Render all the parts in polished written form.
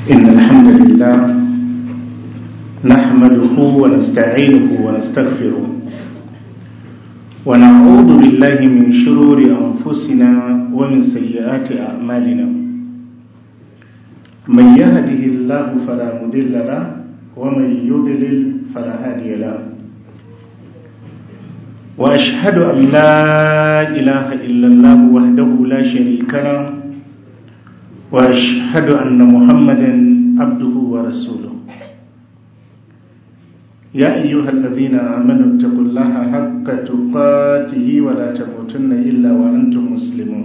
إن الحمد لله نحمده ونستعينه ونستغفره ونعوذ بالله من شرور أنفسنا ومن سيئات أعمالنا من يهده الله فلا مضل له ومن يضلل فلا هادي له وأشهد أن لا إله إلا الله وحده لا شريك له وأشهد أن محمدا عبده ورسوله يا أيها الذين آمنوا اتقوا الله حق تقاته ولا تموتن إلا وأنتم مسلمون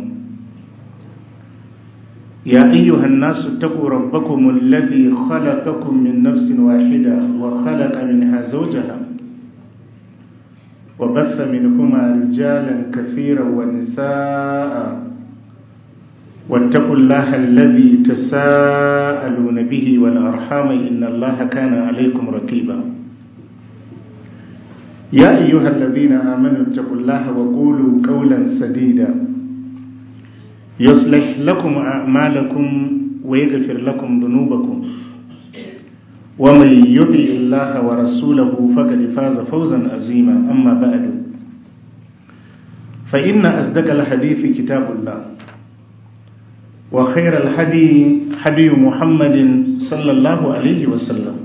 يا أيها الناس اتقوا ربكم الذي خلقكم من نفس واحدة وخلق منها زوجها وبث منهما رجالا كثيرا ونساء واتقوا الله الذي تساءلون به والأرحام إن الله كان عليكم رقيبا يا أيها الذين آمنوا اتقوا الله وقولوا قولا سديدا يصلح لكم أعمالكم ويغفر لكم ذنوبكم ومن يطع الله ورسوله فقد فاز فوزا عظيما أما بعد فإن أصدق الحديث كتاب الله وخير الهدي هدي محمد صلى الله عليه وسلم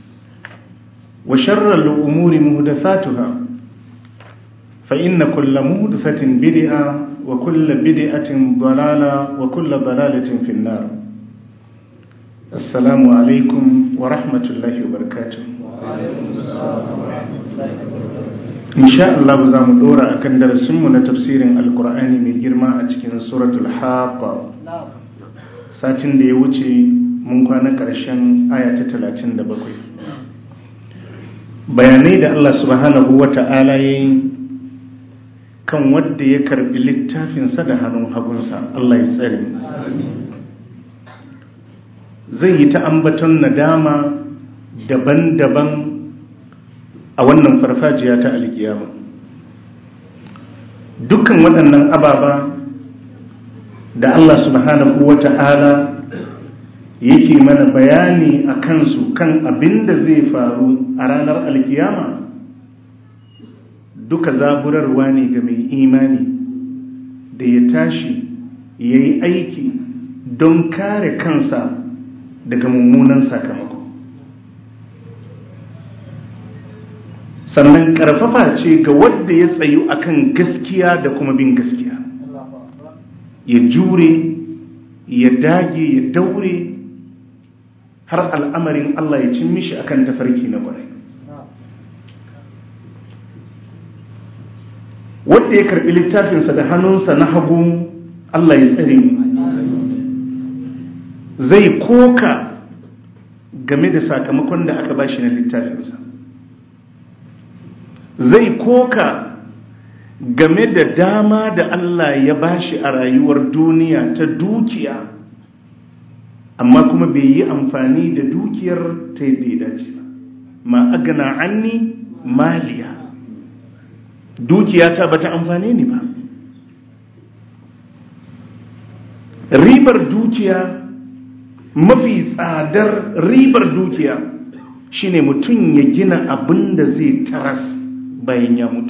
وشر الأمور محدثاتها فإن كل محدثة بدعة وكل بدعة ضلالة وكل ضلالة في النار. السلام عليكم ورحمة الله وبركاته. إن شاء الله زام دورا أكن درسمنا تفسير القرآن من جرما أتكين سورة الحاقة ساتين دي وچي منقوانا كرشان آية 37 bayanai da Allah subhanahu wa ta'ala yi kan wadda ya karbi littafinsa da hannun hagunsa Allah ya tsare zai yi ta ambaton nadama daban-daban a wannan farfajiya ta alkiyama dukkan waɗannan ababa da Allah subhanahu wa ta'ala yake mana bayani a kansu kan abin da zai faru a ranar alkiyama duka zaburarwa ne ga mai imani da ya tashi ya yi aiki don kare kansa daga mummunan sakamako sannan karfafa ce ga wadda ya tsayu akan gaskiya da kuma bin gaskiya ya jure ya dage ya daure har al'amarin Allah ya cin mishi akan tafarki na kwarai wanda ya karbi littafinsa da hannunsa na hagu Allah ya tsare mu zai koka game da sakamakon da aka bashi na littafinsa zai koka game da dama da Allah ya bashi a rayuwar duniya ta dukiya amma kuma bai yi amfani da dukiyar ta yadda ya dace ba ma agana anni maliya dukiyata bata amfane ni ba ribar dukiya mafi tsadar ribar dukiya shine mutum ya gina abin da zai taras bayan ya mutu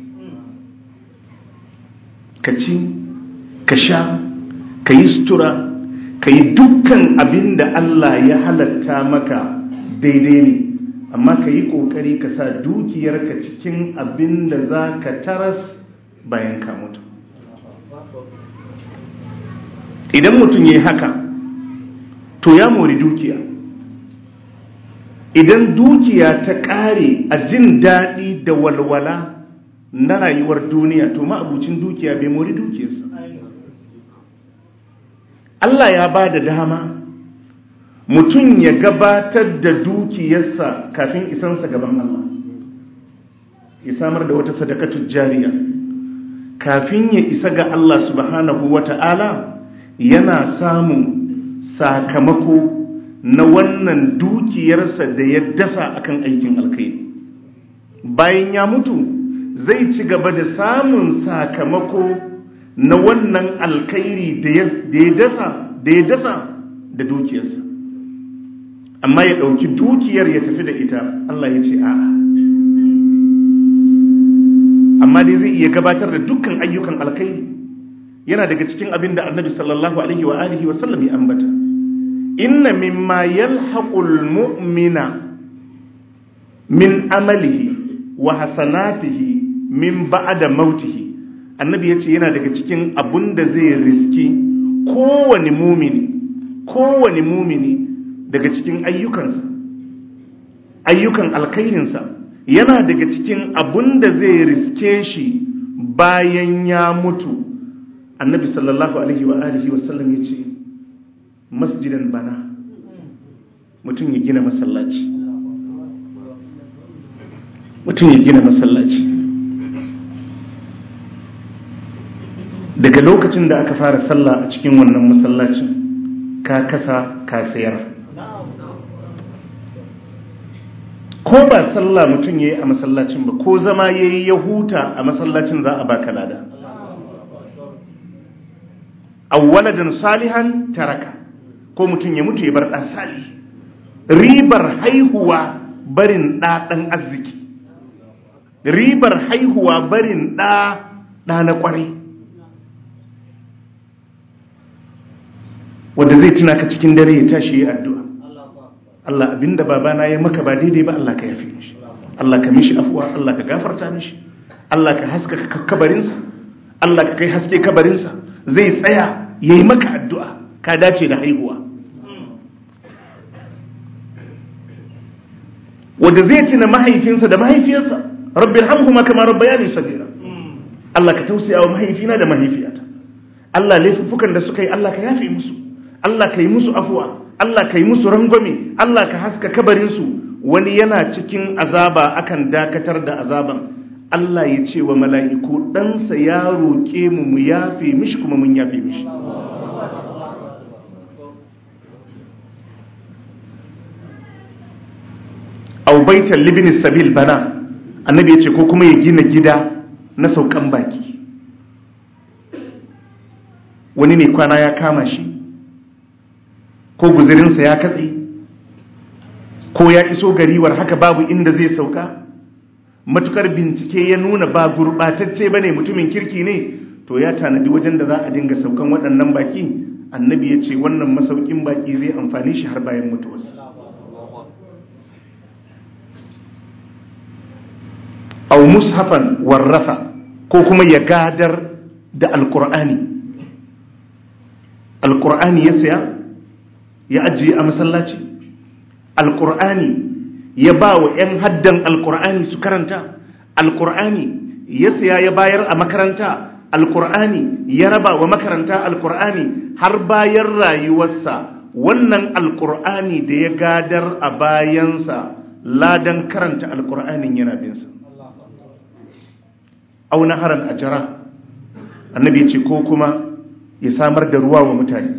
ka ci ka sha ka yi sutura ka yi dukkan abin da Allah ya halatta maka daidai ne amma ka yi ƙoƙari ka sa dukiyarka cikin abin da za ka taras bayan ka mutu idan mutum ya yi haka to ya mori dukiya idan dukiya ta ƙare a jin daɗi da walwala na rayuwar duniya to ma'abucin dukiya bai mori dukiyarsa Allah ya ba da dama mutum ya gabatar da dukiyarsa kafin isansa gaban Allah ya samar da wata sadakatu jariya kafin ya isa ga Allah subhanahu wata'ala yana samun sakamako na wannan dukiyarsa da ya dasa akan aikin alkhairi bayan ya mutu zai ci gaba da samun sakamako na wannan alkhairi da ya dasa da dukiyarsa amma ya ɗauki dukiyar ya tafi da ita, Allah ya ce a'a. Amma dai zai iya gabatar da dukkan ayyukan alkhairi. Yana daga cikin abin da Annabi sallallahu alaihi wa alihi wa sallam ya ambata, inna mimma yalhaqul mu'mina min amalihi wa hasanatihi min ba'da mautihi. Annabi yace yana daga cikin abun da zai riski kowane mumini daga cikin ayyukan alkhairinsa, yana daga cikin abun da zai riske shi bayan ya mutu. Annabi sallallahu alaihi wa alihi wa sallam yace masjidan bana, mutum ya gina masallaci. Daga lokacin da aka fara sallah a cikin wannan masallacin, ka kasa ka sayar. Ko ba sallah mutum yayi a masallacin ba, ko zama yayi ya huta a masallacin, za a baka lada. Awwaladan salihan taraka, ko mutum ya mutu ya bar ɗan sali. Ribar haihuwa barin ɗan arziki, ribar haihuwa barin ɗa na ƙwarai, wanda zai tuna ka cikin dare ya tashi ya addu'a. Allah, abinda babana ya maka ba daidai ba, Allah ka yafe mishi, Allah ka mishi afuwa, Allah ka gafarta mishi, Allah ka haska kabarinsa, Allah ka kai haske kabarinsa. Zai tsaya yayi maka addu'a, ka dace da haihuwa. Wanda zai tuna mahaifinsa da mahaifiyarsa, rabbirhamhuma kama rabbayani saghira. Allah ka tausaya wa mahaifina da mahaifiyata, Allah laifuffukan da suka yi Allah ka yafe musu, Allah ka yi musu afuwa, Allah ka yi musu rangwame, Allah ka haska kabarinsu. Wani yana cikin azaba akan dakatar da azaban, Allah ya ce wa mala'iku, ɗansa ya roƙe mu yafe mishi, kuma mun yafe mishi. Au baitan libni sabil bana, annabi ya ce ko kuma ya gina gida na saukan baki. Wani ne kwana ya kama shi, ko guzurinsa ya katse, ko ya iso gariwar haka babu inda zai sauka, matukar bincike ya nuna ba gurbatacce bane, mutumin kirki ne, to ya tanadi wajen da za a dinga saukan waɗannan baki. Annabi ya ce wannan masaukin baki zai amfani shi har bayan mutuwarsa. Au mushafan warrafa, ko kuma ya gadar da alkur'ani. Alkur'ani ya saya ya ajiye a masallaci, alkur'ani ya ba wa 'yan haddan alkur'ani su karanta, alkur'ani ya saya ya bayar a makaranta, alkur'ani ya raba wa makaranta alkur'ani har bayan rayuwarsa. Wannan alkur'ani da ya gadar a bayansa, ladan karanta alkur'anin yana binsa. Au naharan ajara, annabi ya ce ko kuma ya samar da ruwa wa mutane.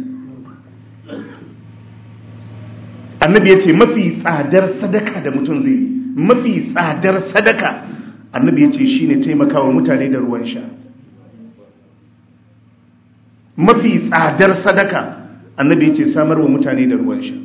Annabi ya ce mafi tsadar sadaka da mutum zai yi, mafi tsadar sadaka, annabi ya ce shi ne taimakawa mutane da ruwan sha. Mafi tsadar sadaka, annabi ya ce samar wa mutane da ruwan sha.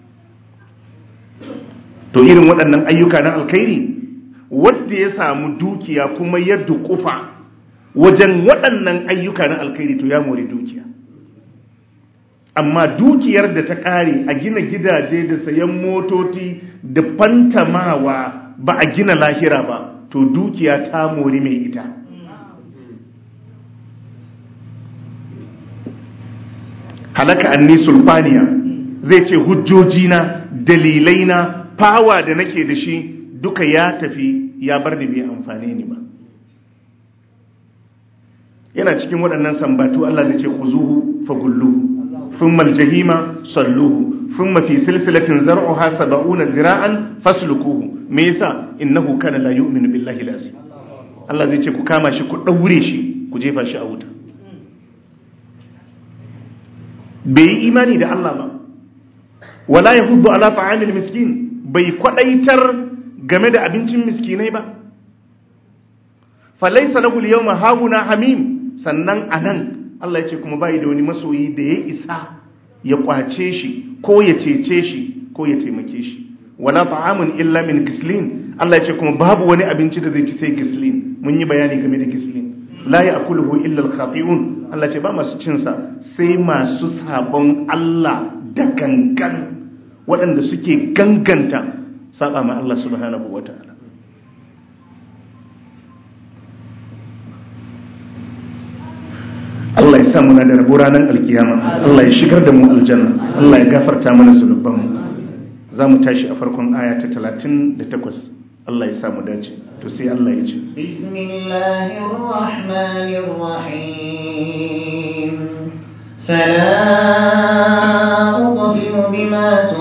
To irin waɗannan ayyuka na alkhairi, wadda ya samu dukiya kuma ya dukufa wajen waɗannan ayyuka na alkhairi, to ya more dukiya. Amma dukiyar da ta ƙare a gina gidaje da sayan motoci da fantamawa, ba a gina lahira ba, to dukiya ta mori mai ita. Halaka anni sulfaniya, zai ce hujjojina, dalilaina, fawa da nake da shi duka ya tafi, ya bar ni bai amfane ni ba. Yana cikin waɗannan sambatu, Allah zai ce khuzuhu fagulluhu thumma aljahima salluhu thumma fi silsilatin zar'uha 70 zira'an faslukuhu. Me yasa? Innahu kana la yu'minu billahi al-azim. Allah zai ce ku kama shi, ku daure shi, ku jefa shi a wuta. Bai yi imani da Allah ba, wala yahuddu ala ta'amil miskin, bai kwadaitar game da abincin miskinai ba. Falaysa lahu al-yawma hahuna hamim. Sannan anan Allah ya ce kuma bai da wani masoyi da ya isa ya kwace shi ko ya cece shi ko ya taimake shi. Wala ta'amun illa min gislin, Allah ya ce kuma babu wani abinci da zai ci sai gislin. Mun yi bayani game da gislin. La ya'kuluhu illa al-khati'un, Allah ya ce ba masu cin sa sai masu sabon Allah da gangan, waɗanda suke ganganta saba ma Allah subhanahu wataala. Allah ya sa muna da rabo ranar alkiyama, Allah ya shigar da mu aljanna, Allah ya gafarta mana zunubanmu. Za mu tashi a farkon aya ta 38. Allah ya sa mu dace. To sai Allah ya ce, Bismillahirrahmanirrahim. Fala uqsimu bima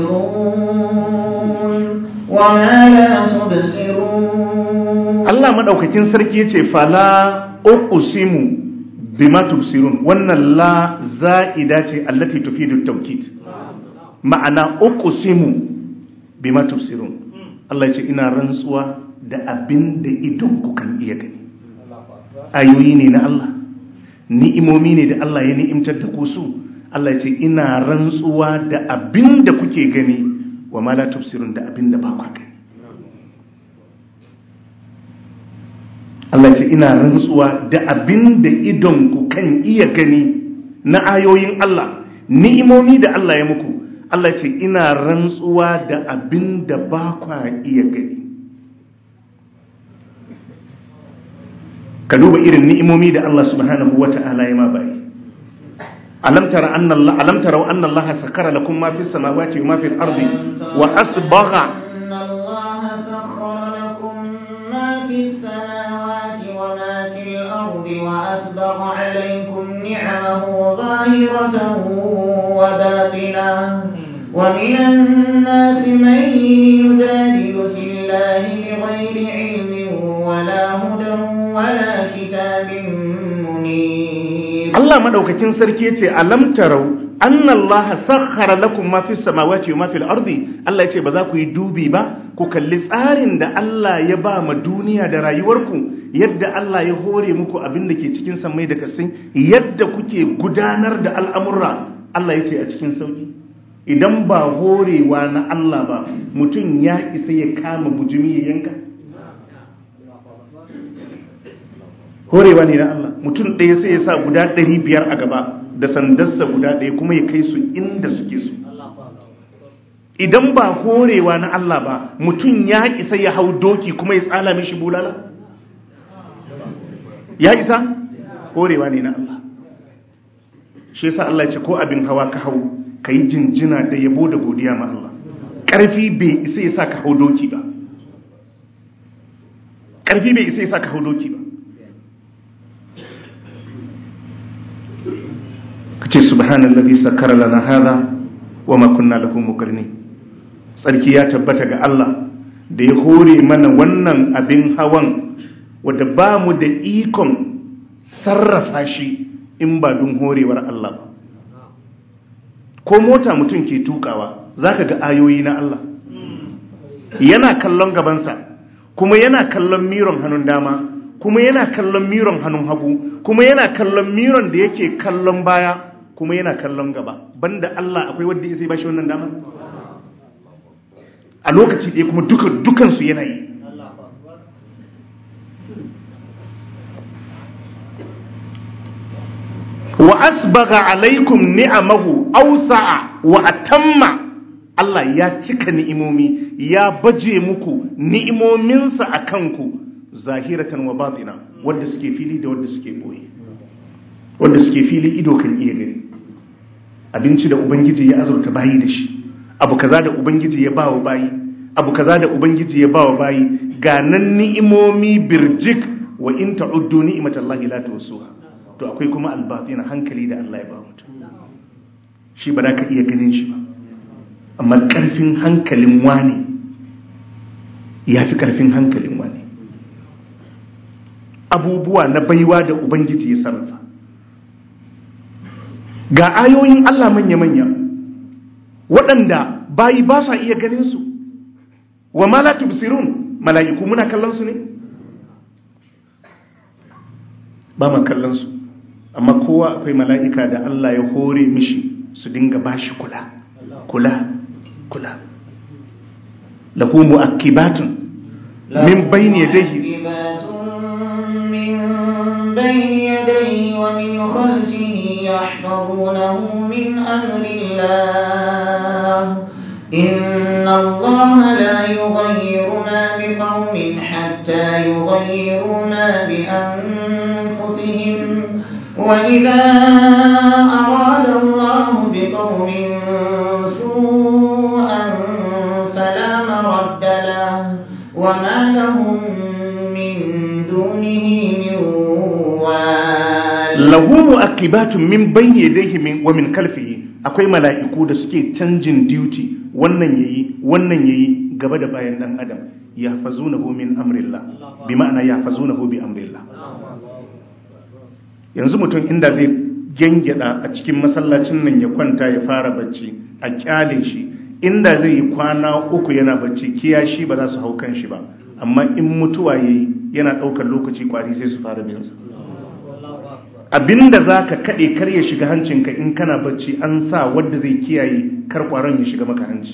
tubsirun wa ma la tubsirun. Allah madaukakin sarki yace fala uqsimu bima tubsirun, wannan la za'ida ce allati tufidu tawkid, ma'ana uqsimu bima tubsirun. Allah ya ce ina rantsuwa da abin da idon ku kan iya gani. Ayoyi ne na Allah, ni'imomi ne da Allah ya ni'imtar da ku su. Allah ya ce ina rantsuwa da abin da kuke gani, wa ma la tubsirun, da abin da ba ku gani. Allah ce ina rantsuwa da abin da idonku kan iya gani na ayoyin Allah, ni'imomi da Allah ya muku. Allah ce ina rantsuwa da abin da ba kwa iya gani. Ka duba irin ni'imomi da Allah subhanahu wata'ala ya ma bayi. Alam tara anna Allah sakara lakum ma fis samawati wa ma fil ardi wa asbagha وأسبغ عليكم نعمه ظاهرة وباطنة ومن الناس من يجادل في الله بغير علم ولا هدى ولا كتاب منير. الله مدوكاكين سركي يتي ألم تروا أن الله سخر لكم ما في السماوات وما في الأرض. الله يتي بذاكو يدوبي با ku kalli tsarin da Allah ya ba ma duniya da rayuwarku, yadda Allah ya hore muku abin da ke cikin samai da kasai, yadda kuke gudanar da al'amurra. Allah ya ce a cikin sauki. Idan ba horewa na Allah ba, mutum ya isa ya kama bujumi ya yanka. Horewa ne na Allah. Mutum ɗaya sai ya sa guda 500 a gaba da sandarsa guda ɗaya kuma ya kai su inda suke so. Idan ba horewa na Allah ba, mutum ya isa ya hau doki kuma ya tsala mishi bulala? Ya isa? Horewa ne na Allah. Shi yasa Allah ya ce ko abin hawa ka hau, ka yi jinjina da yabo da godiya ma Allah. Ƙarfi bai isa ya sa ka hau doki ba. Ƙarfi bai isa ya sa ka hau doki ba. Ka ce subhanallazi sakkara lana hadha wa ma kunna lahu muqrinin. Sarki ya tabbata ga Allah da ya hore mana wannan abin hawan wadda ba mu da ikon sarrafa shi in ba don horewar Allah ba. Ko mota mutum ke tukawa za ka ga ayoyi na Allah. Yana kallon gabansa, kuma yana kallon miron hannun dama, kuma yana kallon miron hannun hagu, kuma yana kallon miron da yake kallon baya, kuma yana kallon gaba. Banda Allah akwai wanda ya sai bashi wannan dama? A lokaci ɗaya kuma dukansu yana yi. Wa asbaga alaikum ni'amahu awsa'a wa atamma. Allah ya cika ni'imomi, ya baje muku ni'imominsa a kanku, zahiratan wa batina, wanda suke fili da wanda suke boye. Wanda suke fili ido kan iya gani. Abinci da Ubangiji ya azurta bayi da shi. Abu kaza da Ubangiji ya bawa bayi, abu kaza da Ubangiji ya bawa bayi, ga nan ni'imomi birjik, wa in ta'uddu ni'matallahi la tuhsuha. To akwai kuma albatina, hankali da Allah ya ba mutum. Shi ba za ka iya ganin shi ba, amma karfin hankalin wani ya fi karfin hankalin wani. Abubuwa na baiwa da Ubangiji ya sarrafa. Ga ayoyin Allah manya-manya waɗanda bayi ba sa iya ganin su. Wa ma la tubsirun, mala'iku muna kallon su ne? Ba ma kallon su, amma kowa akwai mala'ika da Allah ya hore mishi su dinga bashi kula. kula lahu mu'aqibatun min bayni yadayhi بين يديه ومن خلفه يحفظونه من أمر الله إن الله لا يغير ما بقوم حتى يغيروا ما بأنفسهم وإذا أراد الله بقوم سوءا فلا مرد له وما لهم من دونه lahu mu'aqibatun min bayni yadayhi wa min khalfihi akwai mala'iku da suke canjin duty wannan yayi gaba da bayan dan adam yahfazunahu min amrillah bi ma'ana yahfazunahu bi amrillah. Yanzu mutum inda zai gengeda a cikin masallacin nan ya kwanta ya fara bacci a kyale shi, inda zai yi kwana 3 yana bacci kiyashi ba za su hau kan shi ba, amma in mutuwa yayi yana daukar lokaci kwari sai su fara bin sa. Abinda za ka kaɗe kar ya shiga hancinka in kana bacci an sa wadda zai kiyaye kar ƙwaron ya shiga maka hanci.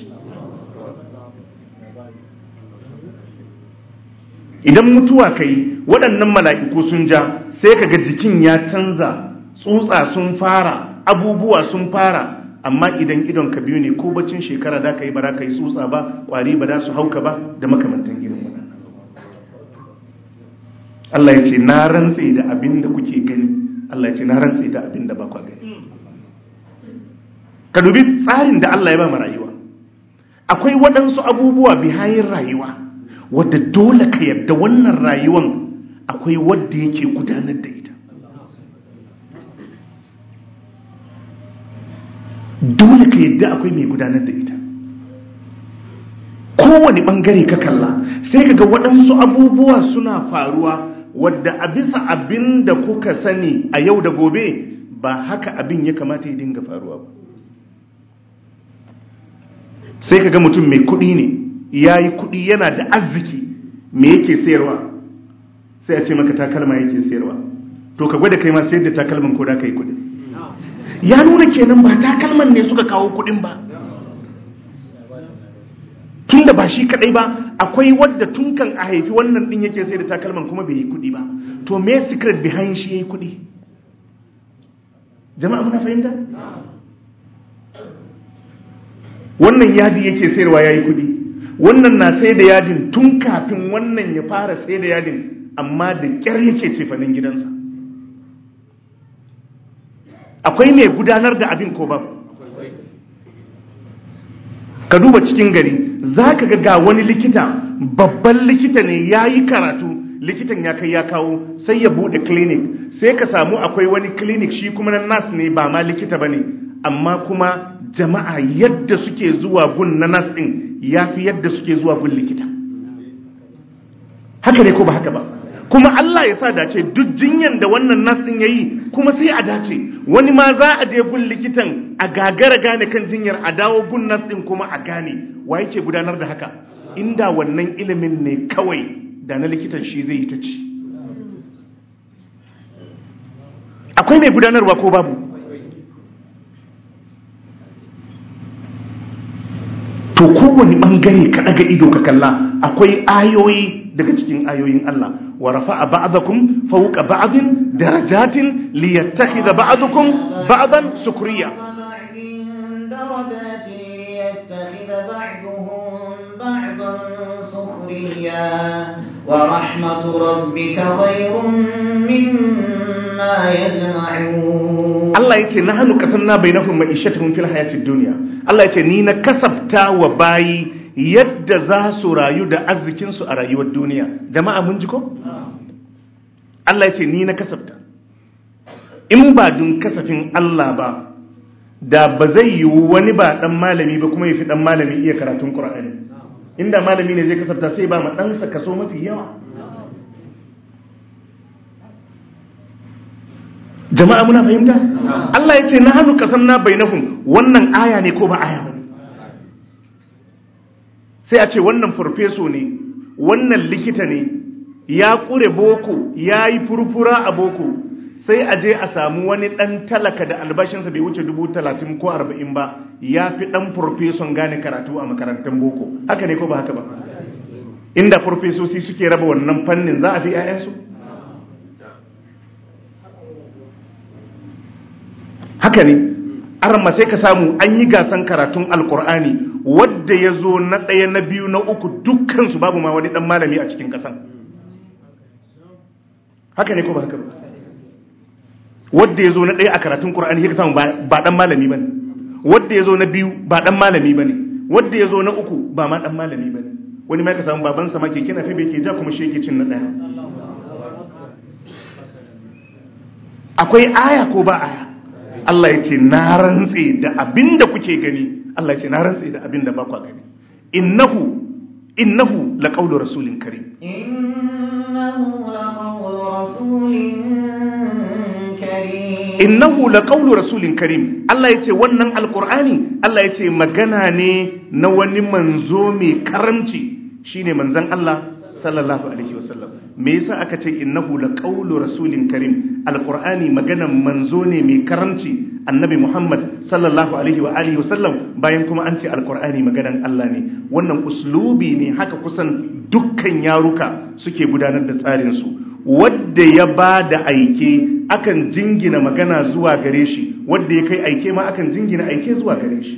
Idan mutuwa ka yi waɗannan mala'iku sun ja sai ka ga jikin ya canza, tsutsa sun fara, abubuwa sun fara, amma idan idon ka biyu ne ko baccin shekara da ka yi ba za ka yi tsutsa ba, ƙwari ba za su hauka ba da makamantan irin waɗannan. Allah ya ce na rantse da abin da kuke gani, Allah ya ce na rantse da abin da ba kwa gani. Ka dubi tsarin da Allah ya ba mu rayuwa. Akwai waɗansu abubuwa bihayin rayuwa wadda dole ka yarda wannan rayuwan akwai wadda yake gudanar da ita. Dole ka yarda akwai mai gudanar da ita. Kowane ɓangare ka kalla sai ka ga waɗansu abubuwa suna faruwa wadda a bisa abin da kuka sani a yau da gobe ba haka abin ya kamata ya dinga faruwa ba. Sai ka ga mutum mai kuɗi ne, ya yi kuɗi yana da arziki, me yake sayarwa? Sai a ce maka takalma yake sayarwa. To ka gwada kai ma sayar da takalman ko da ka yi kuɗi. Ya nuna kenan ba takalman ne suka kawo kuɗin ba. Tun da ba shi kadai ba, akwai wadda tun kan a haifi wannan din yake sai da takalman kuma bai yi kudi ba. To me secret behind shi yayi kudi? Jama'a muna fahimta? Wannan yadi yake sayarwa yayi kudi. Wannan na sai da yadin tun kafin wannan ya fara sai da yadin, amma da kyar yake cefanin gidansa. Akwai mai gudanar da abin ko babu? Ka duba cikin gari za ka ga wani likita, babban likita ne ya yi karatu, likitan ya kai ya kawo sai ya bude clinic, sai ka samu akwai wani clinic shi kuma na nas ne ba ma likita ba ne, amma kuma jama'a yadda suke zuwa gun na nas ɗin ya fi yadda suke zuwa gun likita. Haka ne ko ba haka ba? Kuma Allah ya sa dace duk jinyan da wannan nas ɗin ya yi kuma sai a dace, wani ma za a je gun likitan a gagara gane kan jinyar, a dawo gun nas ɗin kuma a gane. Wa yake gudanar da haka? Inda wannan ilimin ne kawai da na likitan shi zai yi ta ci. Akwai mai gudanarwa ko babu? To kowane bangare ka daga ido ka kalla akwai ayoyi daga cikin ayoyin Allah. Wa rafa'a ba'dakum fawqa ba'din darajatin liyattakhidha ba'dukum ba'dan sukriya. ورحمة ربك خير مما يجمعون. Allah yace nahnu kasanna bainahum ma'ishatuhum fil hayatid dunya. Allah yace ni na kasabta wa bayi yadda za su rayu da arzikin su a rayuwar duniya. Jama'a mun ji ko? Allah yace ni na kasabta. In ba dun kasafin Allah ba, da ba zai yi wani ba dan malami ba kuma yafi dan malami iya karatun Qur'ani. Inda malami ne zai kasafta sai ba ma ɗansa kaso mafi yawa. Jama'a muna fahimta? Allah ya ce na hannu kasamna bainahum, wannan aya ne ko ba aya ba? Sai a ce wannan farfeso ne, wannan likita ne, ya ƙure boko, ya yi furfura a boko, sai a je a samu wani ɗan talaka da albashinsa bai wuce 30,000 ko 40 ba, ya fi ɗan farfeson gane karatu a makarantar boko. Haka ne ko ba haka ba? Inda farfesosi suke raba wannan fannin za a fi 'ya'yansu? Haka ne, arma sai ka samu an yi gasan karatun alkur'ani wadda ya zo na ɗaya na biyu na uku dukkansu babu ma wani ɗan malami a cikin ƙasan. Haka ne ko ba haka ba? Wadda ya zo na ɗaya a karatun ƙur'ani ya ka samu ba ɗan malami ba ne, wadda ya zo na biyu ba ɗan malami ba ne, wadda ya zo na uku ba ma ɗan malami ba ne. Wani ma ka samu babansa ma keke nafe bai ke ja kuma shi yake cin na ɗaya. Akwai aya ko ba aya? Allah ya ce na rantse da abin da kuke gani, Allah ya ce na rantse da abin da ba kwa gani. Innahu la qawlu rasulin karim. Innahu la qawlu rasulin karim. Innahu la qawlu rasulin karim. Allah ya ce wannan alqur'ani, Allah ya ce magana ne na wani manzo mai karamci, shine manzon Allah sallallahu alaihi wasallam. Me yasa aka ce innahu la qawlu rasulin karim? Alqur'ani maganan manzo ne mai karamci, annabi Muhammad sallallahu alaihi wa alihi wasallam, bayan kuma an ce alqur'ani maganan Allah ne. Wannan uslubi ne haka kusan dukkan yaruka suke gudanar da tsarin su. Wanda ya bada aike akan jingina magana zuwa gare shi, wanda ya kai aike ma akan jingina aike zuwa gare shi.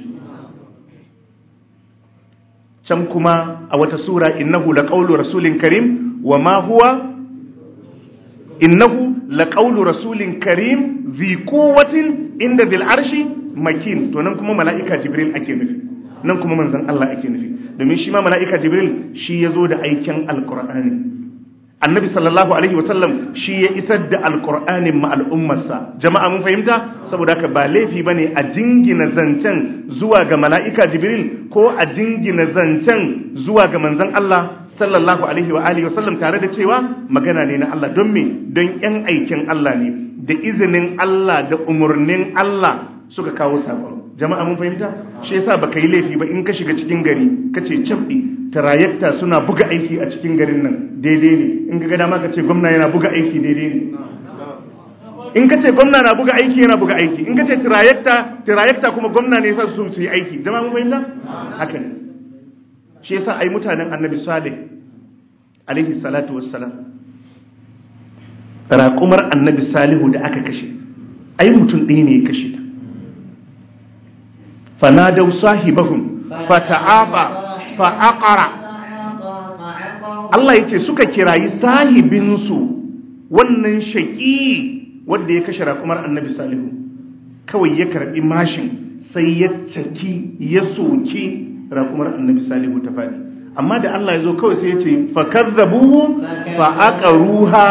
Can kuma a wata sura innahu laqawlu rasulin karim wa ma huwa innahu laqawlu rasulin karim zi quwwatin inda dhil arshi makin. To nan kuma mala'ika jibril ake nufi, nan kuma manzon Allah ake nufi, domin shi ma mala'ika jibril shi yazo da aikin alqur'ani. Annabi sallallahu alaihi wasallam shi ya isar da alqur'anin ma al'ummarsa. Jama'a mun fahimta? Saboda haka ba laifi bane a jingina zancen zuwa ga mala'ika jibril ko a jingina zancen zuwa ga manzon Allah sallallahu alaihi wa alihi wasallam, tare da cewa magana ne na Allah. Don me? Don yan aikin Allah ne, da izinin Allah da umurnin Allah suka kawo sakon. Jama'a mun fahimta? Shi yasa baka yi laifi ba in ka shiga cikin gari kace cabbi tarayakta suna buga aiki a cikin garin nan, daidai ne. In ga dama ka ce gwamna yana buga aiki, daidai ne. In ka ce gwamna na buga aiki, yana buga aiki. In ka ce tirayakta kuma gwamna ne yasa su yi aiki. Jama'a mun fahimta? Haka ne. Shi yasa ai mutanen Annabi Salih alaihi salatu wassalam, raƙumar Annabi Salihu da aka kashe, ai mutum ɗaya ne ya kashe ta. Fanadaw sahibahum fata'aba fa'aqara. Allah yace suka kirayi sahibinsu, wannan shaqi wanda ya kashe raƙumar Annabi Salihu, kawai ya karbi mashin sai ya caki ya soki raƙumar Annabi Salihu ta fadi. Amma da Allah ya zo kawai sai ya ce fakazzabuhu fa'aqaruha.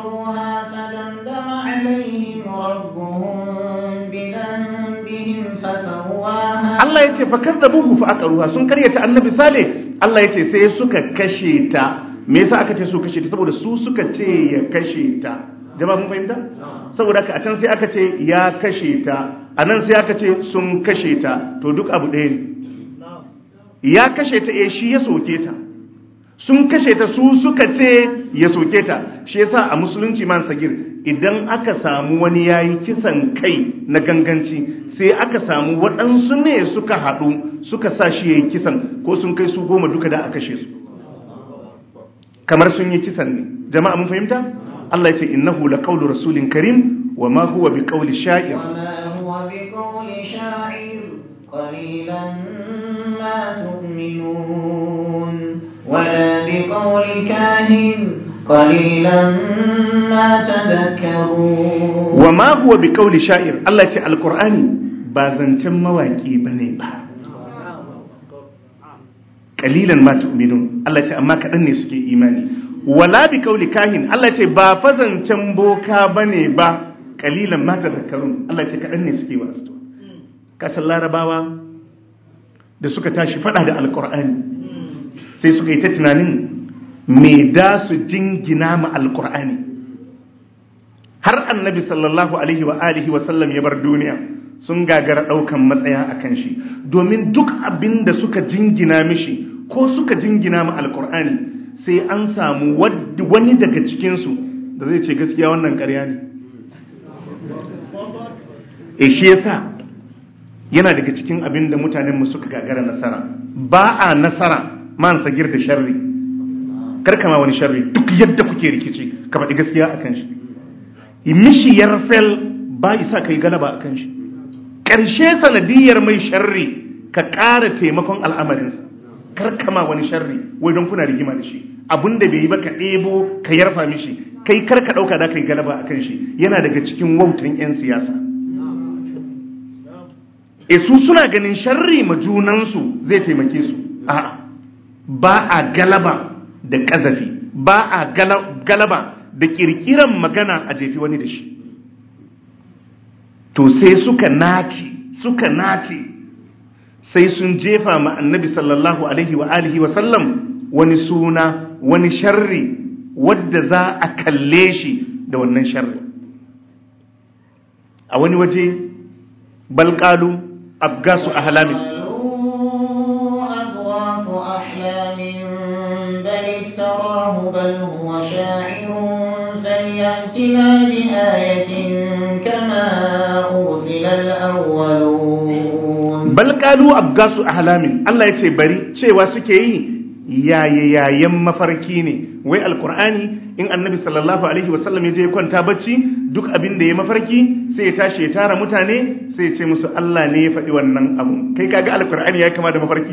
Allah ya ce fakazzabuhu fa'aqaruha, sun karyata Annabi Salih. Allah ya ce sai suka kashe ta. Me yasa aka ce su kashe ta? Saboda su suka ce ya kashe ta. Jama'a mun fahimta? Saboda haka a can sai aka ce ya kashe ta, a nan sai aka ce sun kashe ta. To duk abu ɗaya ne. Ya kashe ta, shi ya soke ta. Sun kashe ta, su suka ce ya soke ta. Shi yasa a musulunci man sagir, idan aka samu wani yayi kisan kai na ganganci, sai aka samu waɗansu ne suka haɗu suka sa shi yayi kisan, ko sun kai su 10 duka da aka kashe su, kamar sun yi kisan ne. Jama'a mun fahimta? Allah ya ce innahu laqawlu rasulin karim wa ma huwa biqawli sha'ir. Wa ma huwa biqawli sha'ir qalilan ma tu'minun wa la biqawli kahin qalilan ma tadhakkarun. Wa ma huwa biqawli sha'ir. Allah ya ce alqur'ani ba zancen mawaki bane ba. Qalilan ma tu'minun. Allah ya ce amma kadan ne suke imani. Wala bi kauli kahin. Allah ce ba fazancen boka bane ba. Kalilan ma tadhakkarun. Allah ce kadan ne suke wasu. Kasan Larabawa da suka tashi fada da alqur'ani sai suka yi ta tunanin me da su jingina ma alqur'ani. Har Annabi sallallahu alaihi wa alihi wa sallam ya bar duniya, sun gagara daukan matsaya akan shi, domin duk abin da suka jingina mishi ko suka jingina ma alqur'ani, sai an samu wani daga cikinsu da zai ce gaskiya wannan ƙarya ne. shi yasa yana daga cikin abin da mutanen mu suka gagara nasara. Ba a nasara man sagir da sharri. Karkama wani sharri duk yadda kuke rikici ka faɗi gaskiya akan shi. Mishi yarfel ba isa kai galaba akan shi. Ƙarshe sanadiyar mai sharri ka ƙara taimakon al'amarinsa. Karkama wani sharri wai don kuna rigima da shi. Abinda bai yi ba ka ɗebo ka yarfa mishi, kai karka ɗauka da kai galaba akan shi. Yana daga cikin wautan 'yan siyasa. Su suna ganin sharri ma junansu zai taimake su. A'a, ba a galaba da ƙazafi, ba a galaba da ƙirƙiran magana a jefi wani da shi. To sai suka nace sai sun jefa ma annabi sallallahu alaihi wa alihi wa sallam wani suna, wani sharri wadda za a kalle shi da wannan sharri. A wani waje balqalu abgasu ahlamin بل افتراه بل هو شاعر فليأتنا بآية كما أرسل الأولون. بل قالوا أبغاس أحلام الله يتي بري cewa suke yi yayayen mafarki ne. Wai alqur'ani in annabi sallallahu alaihi wasallam ya je kwanta bacci duk abin da ya mafarki sai ya tashi ya tara mutane sai ya ce musu Allah ne ya faɗi wannan abu. Kai kaga alqur'ani ya kama da mafarki?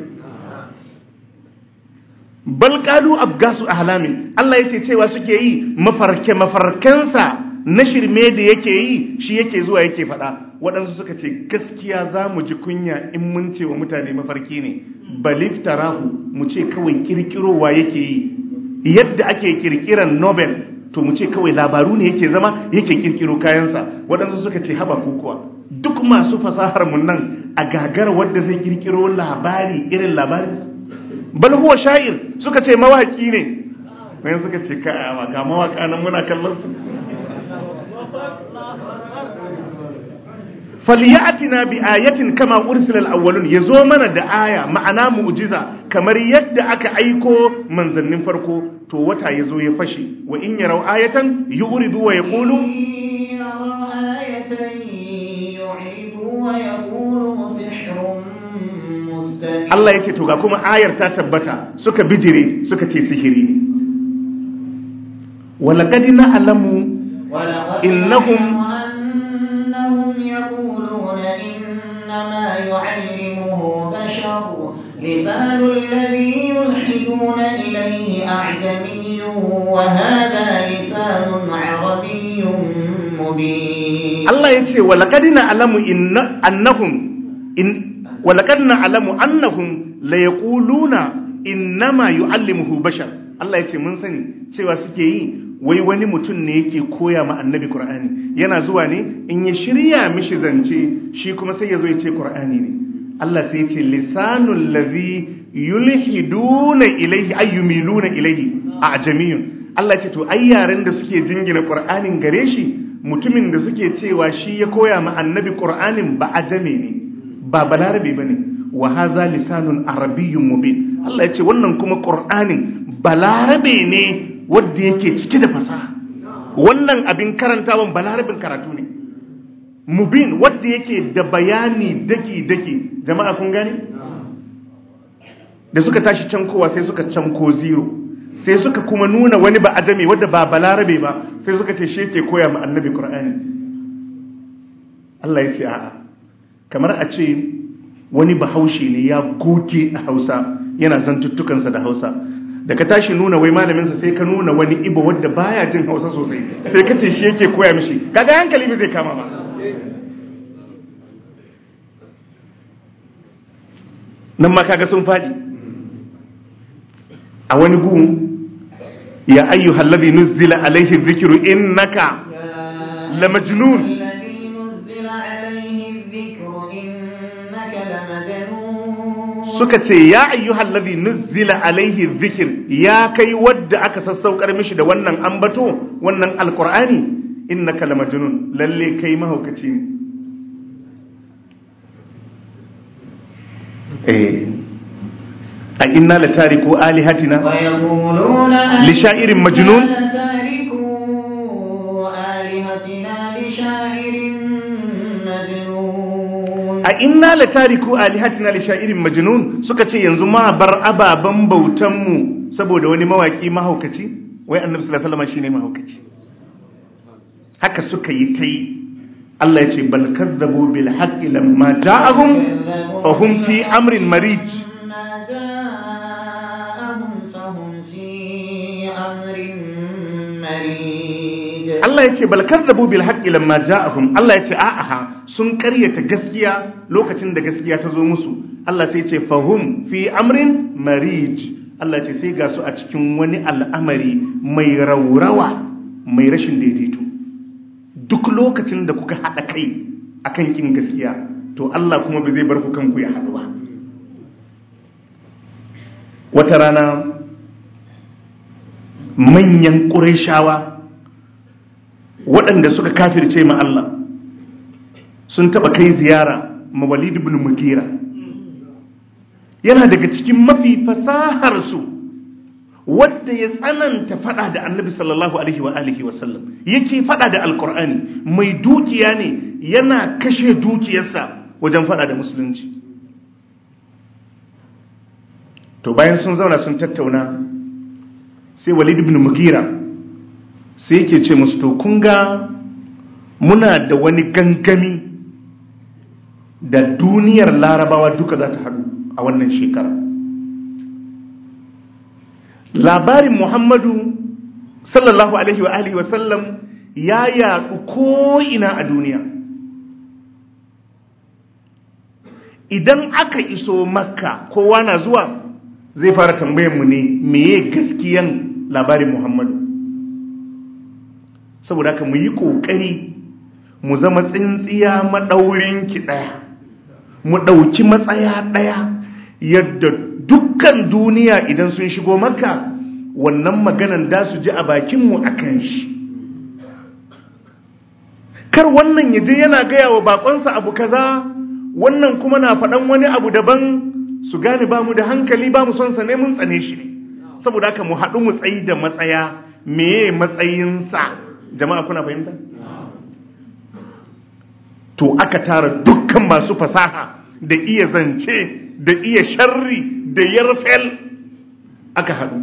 Bal qalu abgasu ahlamin Allah yake cewa suke yi mafarkensa na shirme da yake yi shi yake zuwa yake faɗa. Waɗansu suka ce gaskiya za mu ji kunya in mun ce wa mutane mafarki ne. Baliftarahu mu ce kawai kirkirowa yake yi yadda ake kirkiran Nobel, to mu ce kawai labaru ne yake zama yake kirkiro kayansa. Waɗansu suka ce haba kukuwa duk masu fasahar mun nan a gagar wadda zai kirkiro labari irin labarin. Bal huwa sha'ir suka ce mawaki ne. Wani suka ce ka ga mawaka nan muna kallon su. Falyatina bi ayatin kama ursila al-awwalun, yazo mana da aya ma'ana mu'jiza kamar yadda aka aiko manzannin farko. To wata yazo ya fashe. Wa in yarau ayatan yuridu wa yaqulu Allah ya ce to ga kuma ayar ta tabbata suka bijire suka ce sihiri ne. walaqad na'lamu innahum yaquluna innama yu'allimuhu bashar lisanu alladhi yulhiduna ilayhi a'jamiyyun wa hadha lisanun 'arabiyyun mubin. Allah ya ce walaqad na'lamu ولقد نعلم أنهم ليقولون إنما يعلمه بشر. Allah yace mun sani cewa suke yi wai wani mutum ne yake koya ma annabi Qur'ani, yana zuwa ne in ya shirya mishi zance shi kuma sai ya zo ya ce Qur'ani ne. Allah sai yace lisanul ladhi yulhiduna ilayhi ayyumiluna ilayhi a'jamiyun. Allah yace to ai yaren da suke jingina Qur'anin gare shi, mutumin da suke cewa shi ya koya ma annabi Qur'anin ba ajame ne, ba balarabe bane. Wa hadha lisanun arabiyyun mubin. Allah yace wannan kuma Qur'anin balarabe ne wanda yake cike da fasaha. Wannan abin karantawan balarabin karatu ne mubin wanda yake da bayani daki. Jama'a kun gane? Da suka tashi cankowa sai suka canko zero, sai suka kuma nuna wani ba ajami wanda ba balarabe ba, sai suka ce shi yake koya ma annabi Qur'ani. Allah yace a'a, kamar a ce wani bahaushe ne ya goge a Hausa yana zantuttukansa da Hausa, da ka tashi nuna wai malaminsa sai ka nuna wani ibo wadda baya jin Hausa sosai sai ka ce shi yake koya mishi, kaga hankali bai zai kama ba. Nan ma kaga sun fadi a wani gu ya ayyuhal ladhi nuzila alayhi dhikru innaka lamajnun. Suka ce ya ayyuhal ladhi nuzila alaihi dhikr, ya kai wadda aka sassaukar mishi da wannan ambato, wannan alqur'ani, innaka lamajnun, lalle kai mahaukaci ne. A inna la tariku alihatina li sha'irin majnun. a inna la tariku alihatina li sha'irin majnun, suka ce yanzu ma bar ababan bautan mu saboda wani mawaki mahaukaci. Wai annabi sallallahu alaihi wasallam shine mahaukaci. Haka suka yi tai. Allah ya ce bal kadzabu bil haqqi lamma ja'ahum fa hum fi amrin marij. Allah ya ce bal kadzabu bil haqqi lamma ja'ahum. Allah ya ce a'a sun karyata gaskiya lokacin da gaskiya ta zo musu. Allah sai ya ce fahum fi amrin marij. Allah ya ce sai ga su a cikin wani al'amari mai raurawa, mai rashin daidaito. Duk lokacin da kuka haɗa kai akan kin gaskiya, to Allah kuma bai zai bar ku kanku ya haɗu ba. Wata rana manyan Qurayshawa waɗanda suka kafirce ma Allah sun taɓa kai ziyara ma Walid ibn Mughira. Yana daga cikin mafi fasaharsu wadda ya tsananta fada da Annabi sallallahu alaihi wa alihi wa sallam, yake fada da Alkur'ani, mai dukiya ne, yana kashe dukiyarsa wajen fada da musulunci. To bayan sun zauna sun tattauna, sai Walid ibn Mughira sai yake ce musu, to kun ga muna da wani gangami da duniyar Larabawa duka za ta haɗu a wannan shekara. Labarin Muhammadu sallallahu alaihi wa alihi wa sallam ya yaɗu ko'ina a duniya. Idan aka iso Makka kowa na zuwa zai fara tambayar mu ne meye gaskiyan labarin Muhammadu. Saboda haka mu yi ƙoƙari mu zama tsintsiya maɗaurin ki ɗaya, mu ɗauki matsaya ɗaya, yadda dukkan duniya idan sun shigo Makka wannan maganan da su ji a bakinmu a kan shi. Kar wannan yaje yana gaya wa bakonsa abu kaza, wannan kuma na faɗan wani abu daban, su gane ba mu da hankali, ba mu son sa ne, mun tsane shi ne. Saboda haka mu haɗu mu tsayi da matsaya, meye matsayinsa. Jama'a kuna fahimta? To aka tara dukkan masu fasaha da iya zance da iya sharri da yarfel aka haɗu.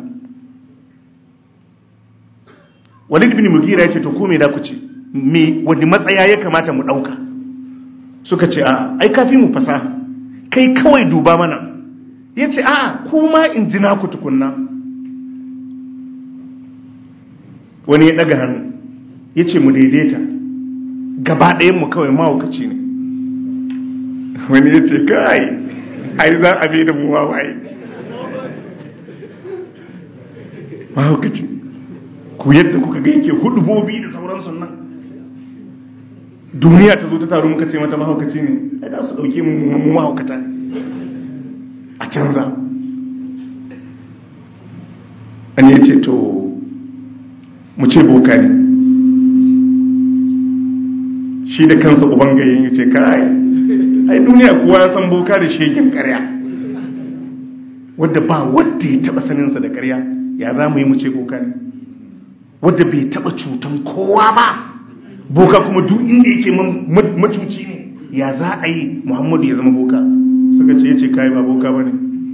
Walid bin Mughira ya ce, to ko me da ku ce, wani matsaya ya kamata mu ɗauka? Suka ce, a ai kafi mu fasaha, kai kawai duba mana. Ya ce, a kuma in ji naku tukunna. Wani ya ɗaga hannu ya ce, mu daidaita, gaba ɗayanmu kawai mahaukaci ne. Wani ya ce, kai ai za a bai da mu wawaye, mahaukaci ku yadda kuka ga yake hudubobi da sauransu nan, duniya ta zo ta taru muka ce mata mahaukaci ne, ai da su ɗauke mu mahaukata ne, a canza. An ya ce, to mu ce boka ne. Shi da kansa ubangayen ya ce, kai ai duniya kuwa ya san boka da shegen ƙarya, wadda ba wadda ya taɓa saninsa da ƙarya, ya za mu yi mu ce boka ne, wadda bai taɓa cutan kowa ba, boka kuma duk inda yake macuci ne, ya za a yi Muhammadu ya zama boka? Suka ce, ya ce kai ba boka ba ne.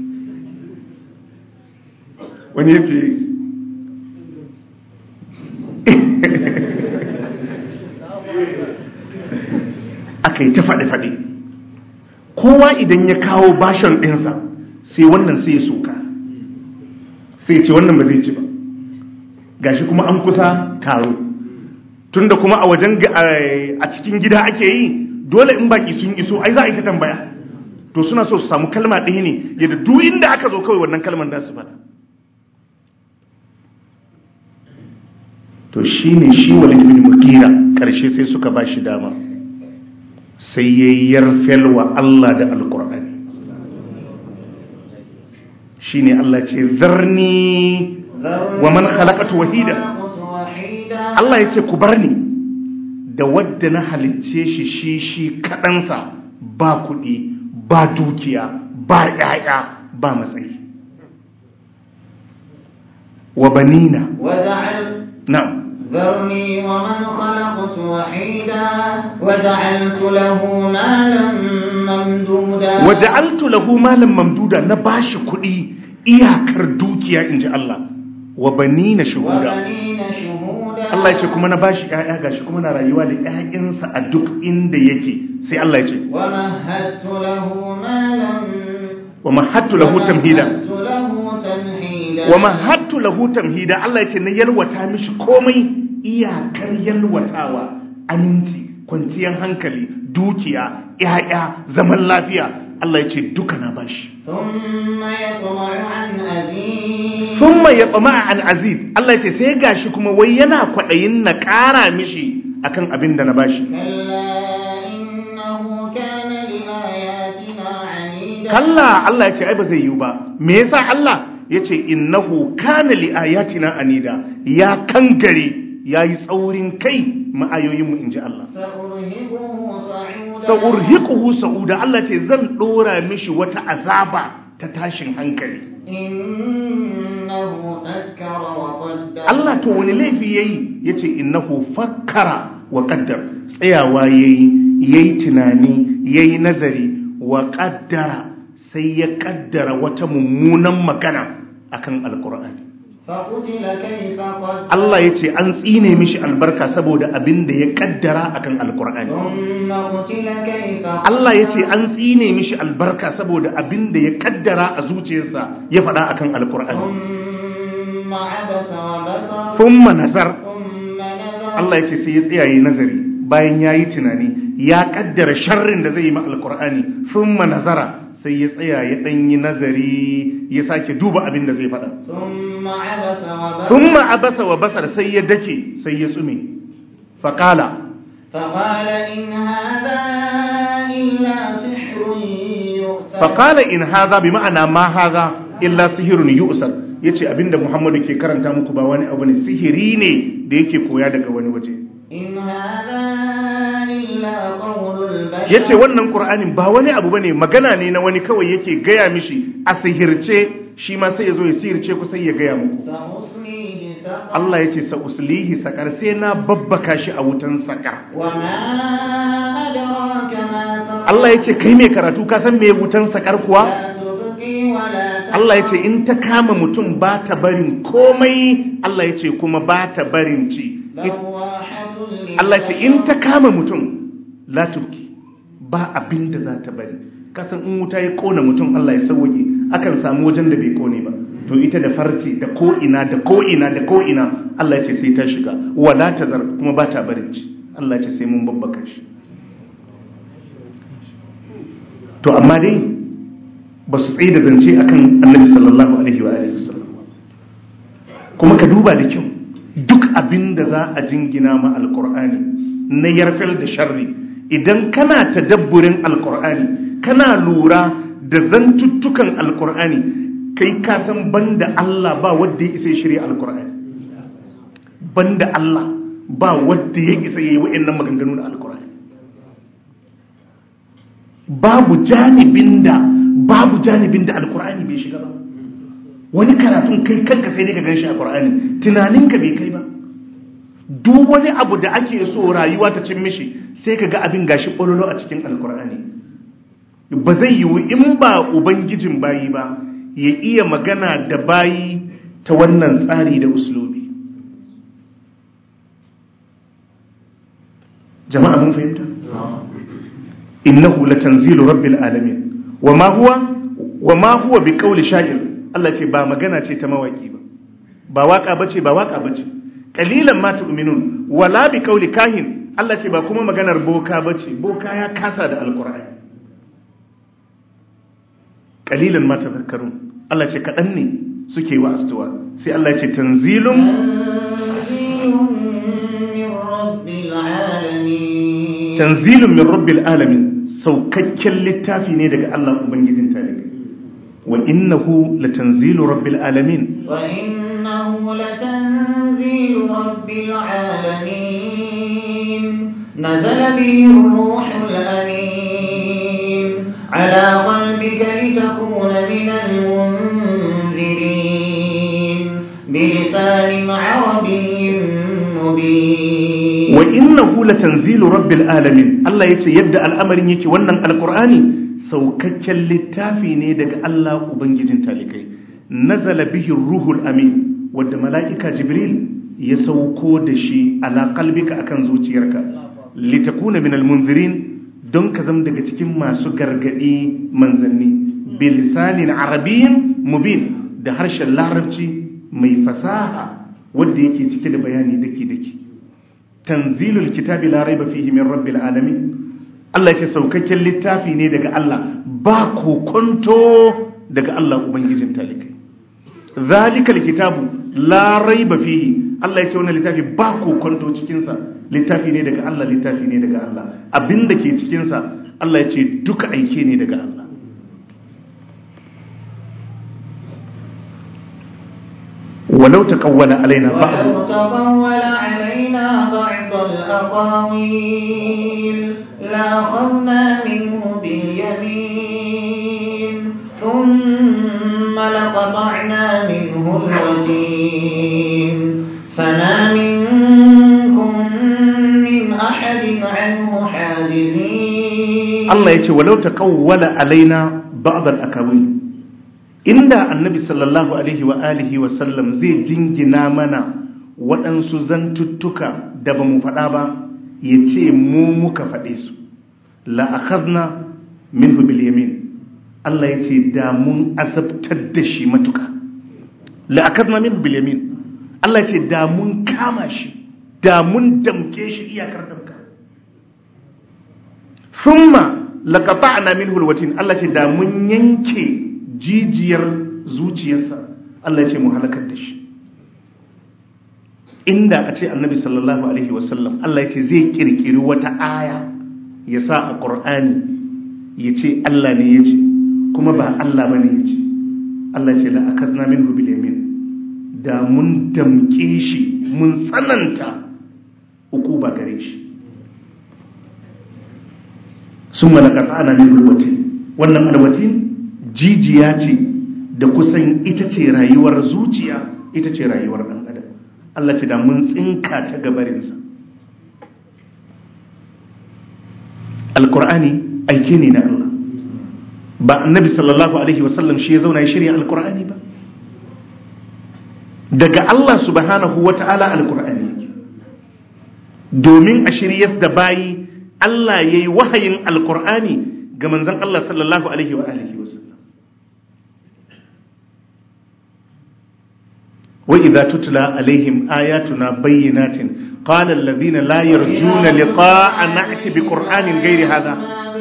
Wani ya ce, aka yi ta faɗe-faɗe, kowa idan ya kawo bashin ɗinsa sai wannan sai ya soka, sai ya ce wannan ba zai ci ba, gashi kuma an kusa taro, tunda kuma a wajen a cikin gida ake yi, dole in baki sun iso ai za a yi ta tambaya, to suna so su samu kalma ɗaya ne yadda duk inda aka zo kawai wannan kalman da su faɗa. To shi ne shi Walid bin Mughira ƙarshe sai suka ba shi dama, sai ya yarfel wa Allah da Alƙur'ani. Shi ne Allah ce, zarni wa man khalaqatu wahida. Allah ya ce, ku bar ni da wadda na halicce shi kaɗansa, ba kuɗi, ba dukiya, ba ƴaƴa, ba matsayi. Wa banina. Na'am. ذرني ومن خلقت وحيدا وجعلت له مالا ممدودا waja'altu lahu malan mamduda, na bashi kuɗi iyakar dukiya inji Allah, wa banina shuhuda, وبنين شهودا Allah ya ce kuma na bashi ƴaƴa gashi kuma na rayuwa da ƴaƴansa a duk inda yake, sai Allah ya ce ومهدت له مالا wa mahattu lahu tamhida, ومهدت له تمهيدا wa mahattu lahu tamhida, Allah ya ce na yalwata mishi komai iyakar yalwatawa, aminci, kwanciyar hankali, dukiya, ƴaƴa, zaman lafiya, Allah ya ce duka na bashi. ثم يطمع أن أزيد Thumma yatma'a an azid, Allah ya ce sai gashi kuma wai yana kwaɗayin na ƙara mishi akan abin da na bashi. كلا إنه كان لآياتنا عنيدا Kalla, Allah ya ce ai ba zai yiwu ba. Me yasa Allah ya ce innahu kana li ayatina anida, ya kangare, yayi tsaurin kai ma'ayoyin mu inji Allah. سأرهقه صعودا Sa'urhiquhu sa'uda, Allah ce zan dora mishi wata azaba ta tashin hankali. إنه فكر وقدر Allah to wani laifi yayi, yace innahu fakkara wa qaddar, tsayawa yayi tunani, yayi nazari wa qaddara, sai ya kaddara wata mummunan magana akan alqur'ani. فقتل كيف قدر Allah yace an tsine mishi albarka saboda abin da ya kaddara akan alqur'ani. ثم قتل كيف قدر Allah yace an tsine mishi albarka saboda abin da ya kaddara a zuciyarsa ya faɗa akan alqur'ani. ثم عبس وبصر Thumma nazar, ثم نظر Allah yace sai ya tsaya yayi nazari, bayan yayi tunani, ya kaddara sharrin da zai yi ma alqur'ani. Thumma nazara, sai ya tsaya ya dan yi nazari, ya sake duba abin da zai faɗa. ثم عبس وبصر Thumma abasa wa basar, sai ya dake, sai ya tsume. Faqala, فقال إن هذا إلا سحر يؤثر faqala in hadha bi ma'ana ma hadha illa sihrun yu'sar, yace abinda Muhammadu ke karanta muku ba wani abu ne, sihiri ne da yake koya daga wani waje. إن هذا إلا قول البشر Yace wannan Qur'anin ba wani abu bane, magana ne na wani kawai yake gaya mishi a sihirce, shi ma sai ya zo ya sihirce ku sai ya gaya muku. سأصليه سقر Allah yace sa uslihi sakar, sai na babbaka shi a wutan sakar. وما أدراك ما سقر Allah yace kai mai karatu ka san me wutan sakar kuwa? لا تبقي ولا تذر Allah yace in ta kama mutum ba ta barin komai, Allah yace kuma ba ta barin ci. لواحة Allah yace in ta kama mutum la tubki, ba abin da za ta bari. Kasan in wuta ya kona mutum, Allah ya sauke, akan samu wajen da bai kone ba, to ita da farce da ko'ina da ko'ina da ko'ina, Allah ya ce sai ta shiga, wala ta zar, kuma ba ta barin ci. Allah ya ce sai mun babbaka shi. To amma dai ba su tsaye da zance akan Annabi sallallahu alaihi wa alihi wasallam. Kuma ka duba da kyau, duk abin da za a jingina ma alqur'ani na yarfel da sharri, idan kana tadabburin alqur'ani, kana lura da zantuttukan alqur'ani, kai ka san banda Allah ba wanda ya isa shirye alqur'ani. Banda Allah ba wanda ya isa yayi wa'annan maganganu na alqur'ani. Babu janibin da alqur'ani bai shiga ba. Wani karatun kai kanka sai dai ka ganshi a Qur'ani, tunaninka bai kai ba. Duk wani abu da ake so rayuwa ta cin mishi, sai ka ga abin gashi ƙololo a cikin alkur'ani. Ba zai yiwu in ba ubangijin bayi ba ya iya magana da bayi ta wannan tsari da uslubi. Jama'a mun fahimta? Innahu latanzilu rabbil alamin wama huwa biqawli sha'ir. Allah ce ba magana ce ta mawaki ba waka bace qalilan ma tu'minun wala biqawli kahin. Allah ce ba kuma maganar boka bace, boka ya kasa da alqur'ani. Qalilan ma tadhakkarun, Allah ce kadan ne suke wa astuwa. Sai Allah ce tanzilun min rabbil alamin, saukakken littafi ne daga Allah ubangijin talibai. wa innahu latanzilu rabbil alamin, رب العالمين نزل به الروح الأمين على قلبك لتكون من المنذرين بلسان عربي مبين وإنه لتنزيل رب العالمين الله يتي يبدأ الأمر يكي ونن القرآن saukakken littafi ne daga Allah ubangijin talikai nazala bihi ruhul amin wanda mala'ika jibril ya sauko da shi ala qalbika akan zuciyarka litakuna minal munzirin don ka zama daga cikin masu gargadi manzanni bilisanin arabiyyin mubin da harshen larabci mai fasaha wanda yake cike da bayani daki tanzilul kitabi la raiba fihi min rabbil alamin Allah ya ce saukakken littafi ne daga Allah ba kokonto daga Allah ubangijin talikai zalikal kitabu la raiba fihi Allah ya ce wannan littafi ba kokonto cikin sa littafi ne daga Allah littafi ne daga Allah abinda ke cikin sa Allah ya ce duka aike ne daga Allah ولو تقول علينا بعض الأقاويل لأخذنا منه باليمين ثم لقطعنا منه الوتين فما منكم من أحد عنه حاجزين الله يقول ولو تقول علينا بعض الأقاويل inda annabi sallallahu alaihi wa alihi wa sallam zai jingina mana waɗansu zantuttuka da ba mu faɗa ba ya ce mu muka faɗe su la'akazna minhu bil yamin Allah ya ce da mun azabtar da shi matuka la'akazna minhu bil yamin Allah ya ce da mun kama shi da mun damke shi iyakar damka thumma laqata'na minhu alwatin Allah ya ce da mun yanke jijiyar zuciyarsa Allah ya ce mu halakar da shi inda a ce annabi sallallahu alaihi wasallam Allah ya ce zai kirkiri wata aya ya sa a Qur'ani ya ce Allah ne ya ce kuma ba Allah bane ya ce Allah ya ce la akazna minhu bil yamin da mun damke shi mun tsananta ukuba gare shi summa laqata'na minhu alwatin wannan alwatin jijiya ce da kusan ita ce rayuwar zuciya ita ce rayuwar ɗan adam Allah ce da mun tsinka ta gabarinsa alkur'ani aike ne na Allah ba annabi sallallahu alaihi wasallam shi ya zauna ya shirya alkur'ani ba daga Allah subhanahu wata'ala alkur'ani yake domin a shiryar da bayi Allah yayi wahayin alkur'ani ga manzon Allah sallallahu alaihi wa alihi wasallam وإذا تتلى عليهم آياتنا بينات قال الذين لا يرجون لقاء نأتي بقرآن غير هذا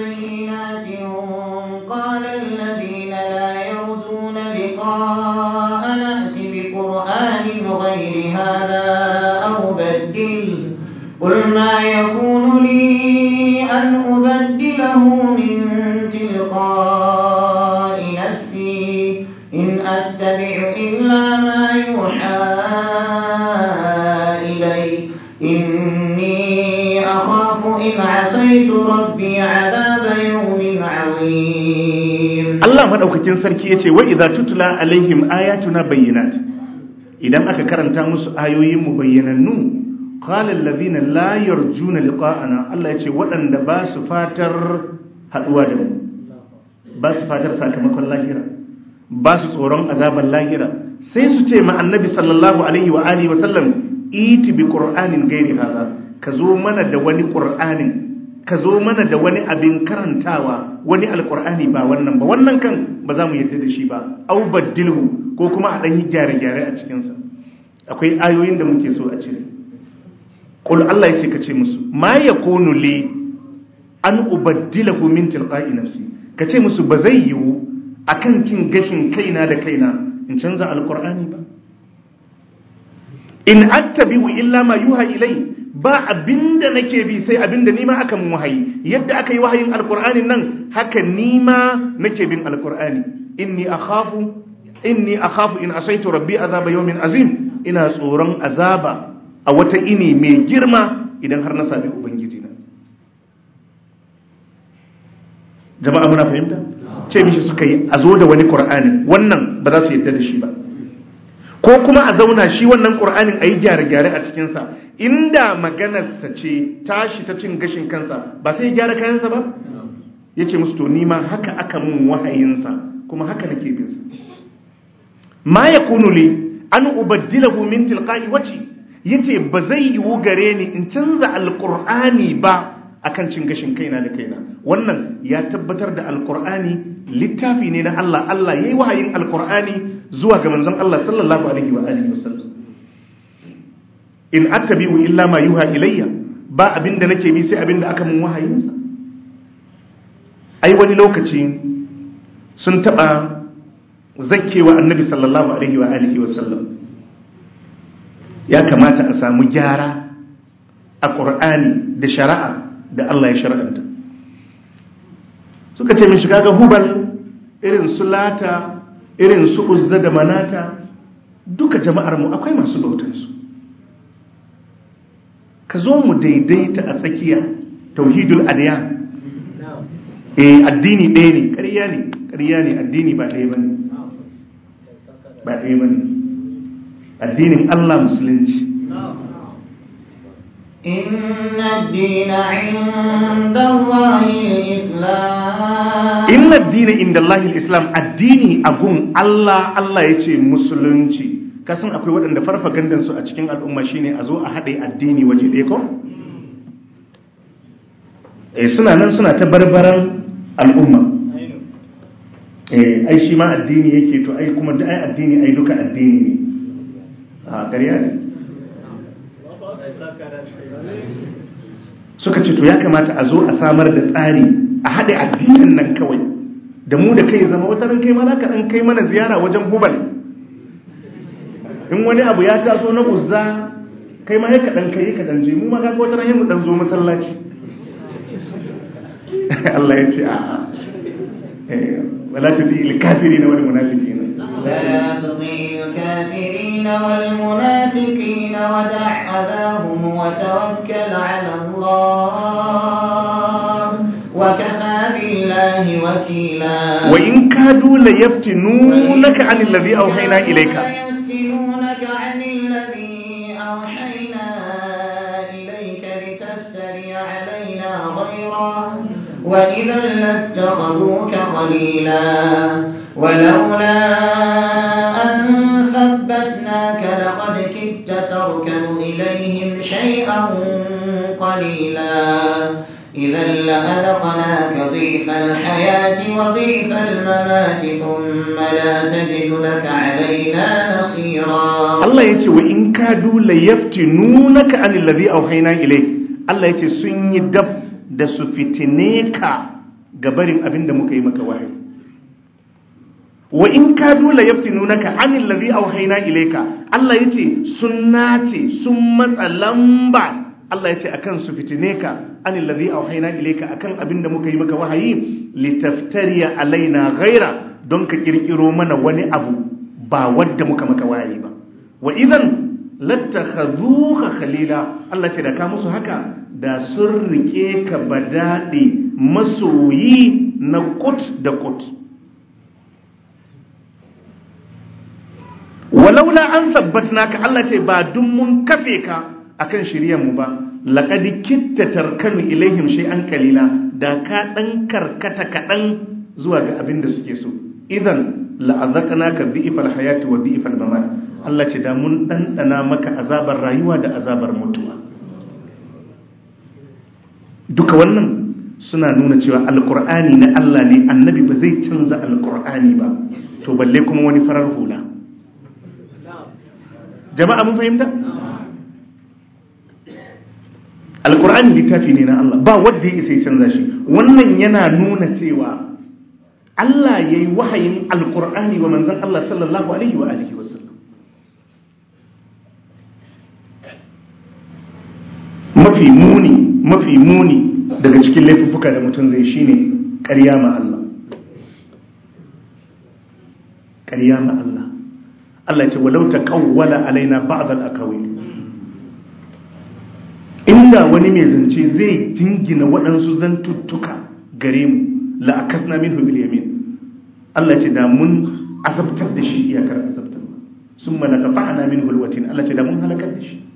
قال الذين لا يرجون لقاء نأتي بقرآن غير هذا أو بدل قل ما يكون لي أن أبدله من تلقاء نفسي إن أتبع إلا ما يوحى إلي إني أخاف إن عصيت ربي عذاب يوم عظيم الله مدaukakin sarki yace wa idza tutla alaihim ayatuna bayyinat idan aka karanta musu ayoyin mu bayyanannu qala alladhina la yarjuna liqa'ana Allah yace waɗanda ba su fatar haduwa da mu ba su fatar sakamakon lahira ba su tsoron azaban lahira sai su ce ma annabi sallallahu alaihi wa alihi wa sallam iti bi qur'anin gairi hada ka zo mana da wani qur'anin ka zo mana da wani abin karantawa wani alqur'ani ba wannan ba wannan kan ba za mu yadda da shi ba au baddilhu ko kuma a dan yi gyare-gyare a cikin sa akwai ayoyin da muke so a cire qul Allah yace ka ce musu ma yakunu li an ubaddilahu min tilqa'i nafsi ka ce musu ba zai yiwu akan cin gashin kaina da kaina in canza alkur'ani ba in attabi'u illa ma yuha ilai ba abinda nake bi sai abinda nima aka mun wahayi yadda aka yi wahayin alkur'anin nan haka nima nake bin alkur'ani inni akhafu in asaitu rabbi azaba yawmin azim ina tsoron azaba a wata ini mai girma idan har na sami ubangiji na jama'a muna fahimta ce mishi suka yi a zo da wani ƙur'ani wannan ba za su yadda da shi ba ko kuma a zauna shi wannan ƙur'anin a yi gyare-gyare a cikinsa inda maganarsa ce tashi ta cin gashin kansa ba sai ya gyara kayansa ba yace musu to ni ma haka aka mun wahayinsa kuma haka nake bin sa ma yakunu li an ubaddilahu min tilqa'i wajhi yace ba zai yiwu gare ni in canza alqur'ani ba akan cin gashin kaina da kaina. Wannan ya tabbatar da alqur'ani littafi ne na Allah. Allah yayi wahayin alqur'ani zuwa ga manzon Allah sallallahu alaihi wa alihi wasallam. In attabi'u illa ma yuha ilayya, ba abinda nake bi sai abinda aka mun wahayinsa. Ai wani lokaci sun taba zakkewa annabi sallallahu alaihi wa alihi wasallam, ya kamata a samu gyara a Qur'ani da shari'a da Allah ya shar'anta. Suka ce min shiga ga Hubal, irin su Lata, irin su Uzza da Manata, duka jama'ar mu akwai masu bautar su. Ka zo mu daidaita a tsakiya, tauhidul adiyan. Addini ɗaya ne, ƙarya ne, addini ba ɗaya bane. Ba ɗaya bane. Addinin Allah musulunci. Inna ad-dina 'inda Allahi al-Islam. Inna ad-dina 'inda Allahi al-Islam, addini agun Allah yace musulunci. Kasan akwai waɗanda farfagandan su a cikin al'umma shine a zo a haɗe addini waje ɗaya ko? Suna nan suna ta barbaran al'umma. Ai shi ma addini yake, to ai kuma da ai addini ai duka addini ne. Ƙarya ne. Suka ce to ya kamata a zo a samar da tsari a haɗe addinin nan kawai, da mu da kai zama wata ran kai ma ka ɗan kai mana ziyara wajen Hubal. In wani abu ya taso na Uzza, kai ma ya kaɗan kai ka ɗan je, mu ma kaga wata ran mu ɗan zo masallaci. Allah ya ce a'a, wala tudil kafirin wal munafiqin. ولا تطع الكافرين والمنافقين ودع أذاهم وتوكل على الله وكفى بالله وكيلا. وإن كادوا ليفتنونك عن الذي أوحينا إليك. ليفتنونك عن الذي أوحينا إليك لتفتري علينا غيره وإذا لاتخذوك خليلا. ولولا أن ثبتناك لقد كدت تركن إليهم شيئا قليلا. إذا لأذقناك ضيف الحياة وضيف الممات ثم لا تجد لك علينا نصيرا. الله يتي وإن كادوا ليفتنونك عن الذي أوحينا إليك. الله يتي سني دب da su fitine ka gabarin abin da muka yi maka wahayi. Wa in kadu la yaftinunaka anil ladhi awhayna ilayka. Allah yace sun nace sun matsa lamba. Allah yace akan su fitine ka anil ladhi awhayna ilayka, akan abin da muka yi maka wahayi, litaftariya alaina ghaira, don ka kirkiro mana wani abu ba wanda muka maka wahayi ba. Wa idan lattakhadhuka khalila. Allah ce da ka musu haka da sun rike ka badade masoyi na kut da kut. Walaula an sabbatnaka, Allah ce ba dun mun kafe ka akan shiryan mu ba, laqad kitta tarkanu ilaihim shay'an qalila, da ka dan karkata kadan zuwa ga abin da suke so. Idan la'azaqnaka dhi'fal hayati wa dhi'fal mamat. Allah ce da mun dandana maka azabar rayuwa da azabar mutuwa. Duka wannan suna nuna cewa alqur'ani na Allah ne, annabi ba zai canza alqur'ani ba, to balle kuma wani farar hula. Jama'a mun fahimta? Alƙur'ani littafi ne na Allah, ba wanda ya isa ya canza shi. Wannan yana nuna cewa Allah ya yi wahayin alƙur'ani wa manzon Allah sallallahu alaihi wa alihi wa sallam. Mafi muni daga cikin laifuffuka da mutum zai shine ƙarya ma Allah. Ƙarya ma Allah. Allah ya ce walau taqawwala alaina ba'd al-aqawil. Inda wani mai zance zai jingina waɗansu zantuttuka gare mu, la akasna minhu bil yamin. Allah ya ce da mun azabtar da shi iyakar azabtar. Summa laqata'na minhu al-watin. Allah ya ce da mun halakar da shi.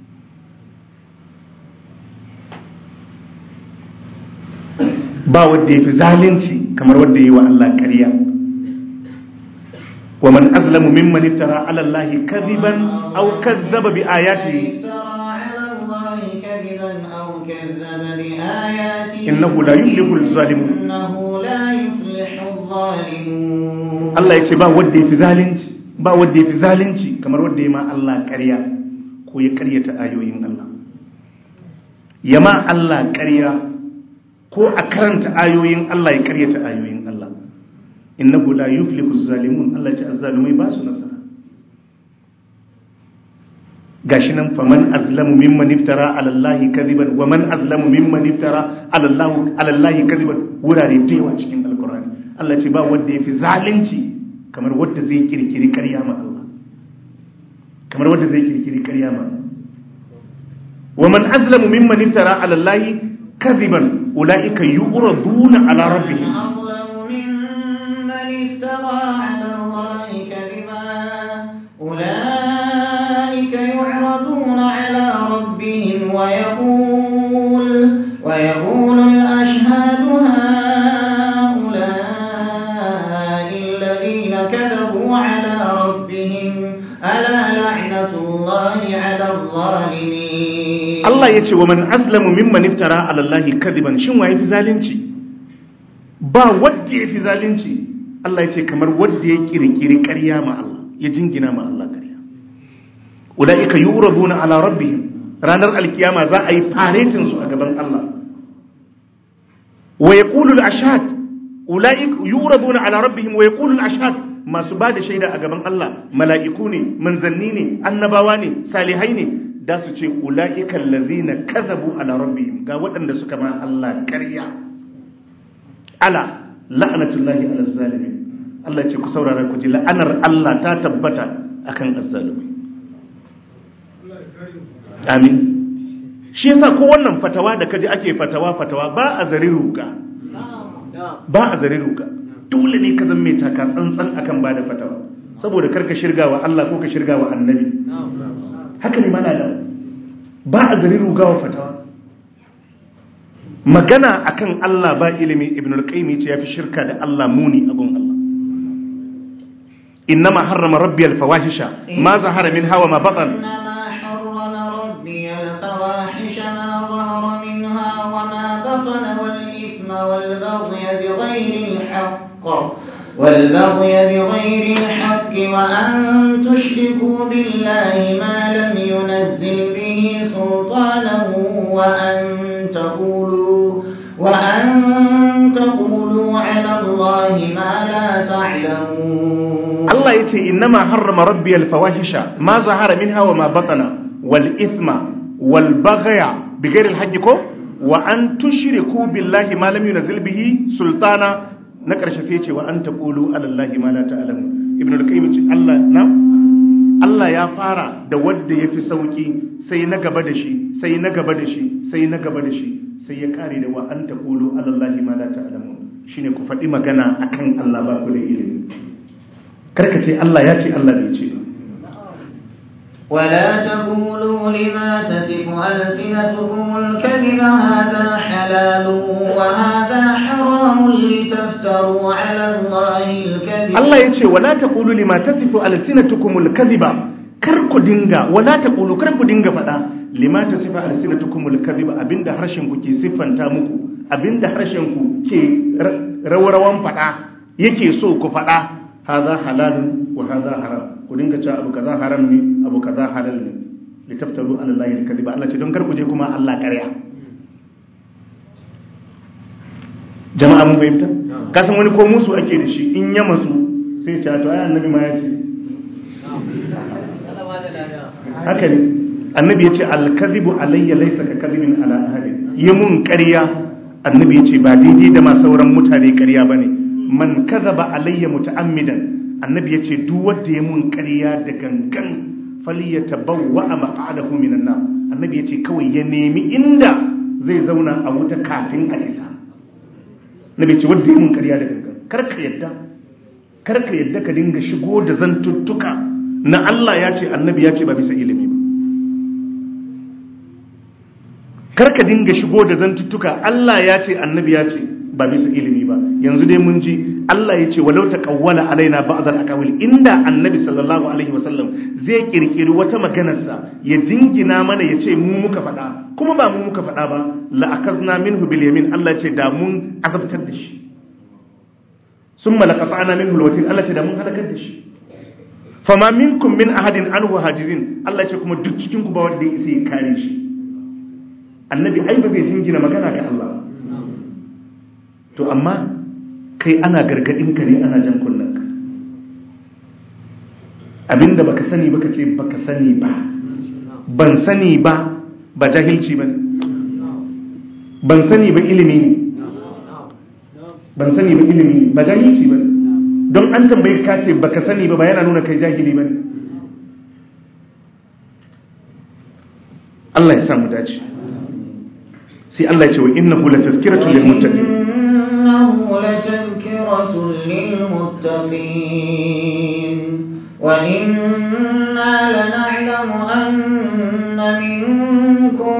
ba wanda yafi zalunci kamar wanda yayi wa Allah ƙarya wa man azlamu mimman iftara ala Allah kadiban aw kazzaba bi ayatihi innahu la yuflihu az-zalimun Allah yace ba wanda yafi zalunci kamar wanda yayi ma Allah ƙarya ko ya ƙaryata ayoyin Allah yama Allah ƙarya ko a karanta ayoyin Allah ya ƙaryata ayoyin Allah innahu la yuflihu az-zalimun Allah ya ce az-zalimai ba su nasara gashi nan faman azlamu mimman iftara ala Allah kadiban wa man azlamu mimman iftara ala Allah kadiban wurare da yawa cikin alqur'ani Allah ce ba wanda yafi zalunci kamar wanda zai kirkiri ƙarya ma Allah kamar wanda zai kirkiri ƙarya ma wa man azlamu mimman iftara ala Allah kadiban ulaika yu'raduna ala rabbihim ويقول الأشهاد هؤلاء الذين كذبوا على ربهم ألا لعنة الله على الظالمين الله يتي ومن أظلم ممن افترى على الله كذبا شنو في zalunci ba wanda yafi zalunci Allah yace kamar wanda ya kirkiri ƙarya ma Allah ya jingina ma Allah ƙarya ulaika yuraduna ala rabbihim ranar alkiyama za a yi faretin su a gaban Allah wa yaqulu al-ashhad ulaika yuraduna ala rabbihim wa yaqulu al-ashhad masu bada shaida a gaban Allah mala'iku ne manzanni ne annabawa ne salihai ne da su ce ulaika allazina kadhabu ala rabbihim ga waɗanda suka ma Allah ƙarya ala la'natullahi ala zalimin Allah ce ku saurara ku ji la'anar Allah ta tabbata akan azzalimi amin shi yasa ko wannan fatawa da kaji ake fatawa ba a zari ruga dole ne ka zama mai taka tsantsan akan bada fatawa saboda karka shirgawa Allah ko ka shirgawa annabi haka ne mana da ba a zari ruga wa fatawa magana akan Allah ba ilimi ibn al-qayyim yace yafi shirka da Allah muni abun Allah innama harrama rabbi al-fawahisha ma zahara minha wa ma batan والبغي بغير الحق وأن تشركوا بالله ما لم ينزل به سلطانا وأن تقولوا على الله ما لا تعلمون الله يتي إنما حرم ربي الفواحش ما ظهر منها وما بطن والإثم والبغي بغير الحق وأن تشركوا بالله ما لم ينزل به سلطانا na ƙarshe sai ce wa an taqulu ala Allahi ma la ta'lamu ibnu al-qayyim ce Allah ya fara da wanda yafi sauki sai na gaba da shi sai na gaba da shi sai na gaba da shi sai ya kare da wa an taqulu ala Allahi ma la ta'lamu shine ku faɗi magana akan Allah ba ku da ilimi karka ce Allah ya ce Allah bai ce ولا تقولوا لما تصف ألسنتكم الكذب هذا حلال وهذا حرام لتفتروا على الله الكذب الله يقول ولا تقولوا لما تصف ألسنتكم الكذب كركو دينغا ولا تقولوا كركو دينغا فدا لما تصف ألسنتكم الكذب أبين ده harshenku ke siffanta muku abin da harshenku ke rawarwan fada yake so ku fada hadha halalun wa hadha haram ku dinga cewa abu kaza haram ne abu kaza halal ne litaftaru ala allahi alkadiba Allah ce don kar ku je kuma Allah ƙarya jama'a mun fahimta kasan wani ko musu ake da shi in ya masu sai ta to ai annabi ma ya ce haka ne annabi ya ce alkadibu alayya laysa ka kadibin ala ahadi yamun ƙarya annabi ya ce ba daidai da ma sauran mutane ƙarya bane man kadhaba alayya muta'ammidan annabi ya ce duk wanda ya mun ƙarya da gangan falyatabawwa maq'adahu minan nar annabi ya ce kawai ya nemi inda zai zauna a wuta kafin a isa annabi ya ce wanda ya mun ƙarya da gangan karka yadda ka dinga shigo da zantuttuka na Allah ya ce annabi ya ce ba bisa ilimi ba karka dinga shigo da zantuttuka Allah ya ce annabi ya ce ba bisa ilimi ba. Yanzu dai mun ji Allah ya ce walau taqawwala alaina ba'd al-aqawil, inda annabi sallallahu alaihi wasallam zai kirkiri wata maganarsa ya jingina mana ya ce mu muka faɗa, kuma ba mu muka faɗa ba, la akazna minhu bil yamin, Allah ce da mun azabtar da shi, summa laqata'na minhu al-watil, Allah ce da mun halakar da shi. Fama minkum min ahadin anhu hajizin, Allah ce kuma duk cikin ku ba wanda ya isa ya kare shi. Annabi ai ba zai jingina magana ga Allah. To amma kai ana gargadin ka ne, ana jan kunnanka. Abinda baka sani baka ce baka sani ba, ban sani ba, ba jahilci ba ne, ban sani ba ilimi ne, ban sani ba ilimi ne, ba jahilci ba ne. Don an tambaye ka ce baka sani ba, ba yana nuna kai jahili ba ne. Allah ya samu dace. Sai Allah ya ce wa innahu latazkiratun lil muttaqin, innahu latazkiratun lil muttaqin wa inna lana'lamu anna minkum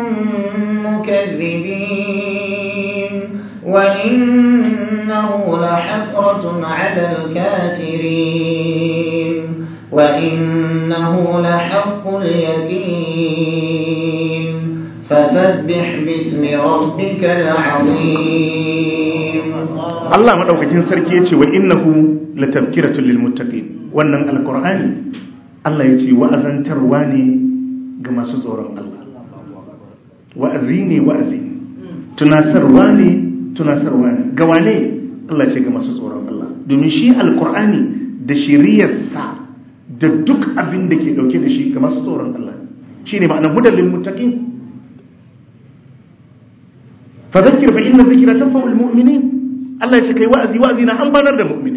mukaththibin wa innahu lahasratun 'alal kafirin wa innahu lahaqqul yaqin fasabbih bismi rabbikal 'azim. Allah madaukakin sarki yace wa innahu latazkiratun lil muttaqin. Wannan alqur'ani Allah yace wa'azantarwa ne ga masu tsoron Allah. Wa'azi ne, tunasarwa ne, ga wane? Allah ce ga masu tsoron Allah. Domin shi alqur'ani da shiriyarsa da duk abin da ke dauke da shi ga masu tsoron Allah. Shine ma'anar hudal lil muttaqin. Fadhakkir fa inna dhikra tanfa'ul mu'minin. Allah ya ce kai wa'azi na amfanar da mu'mini.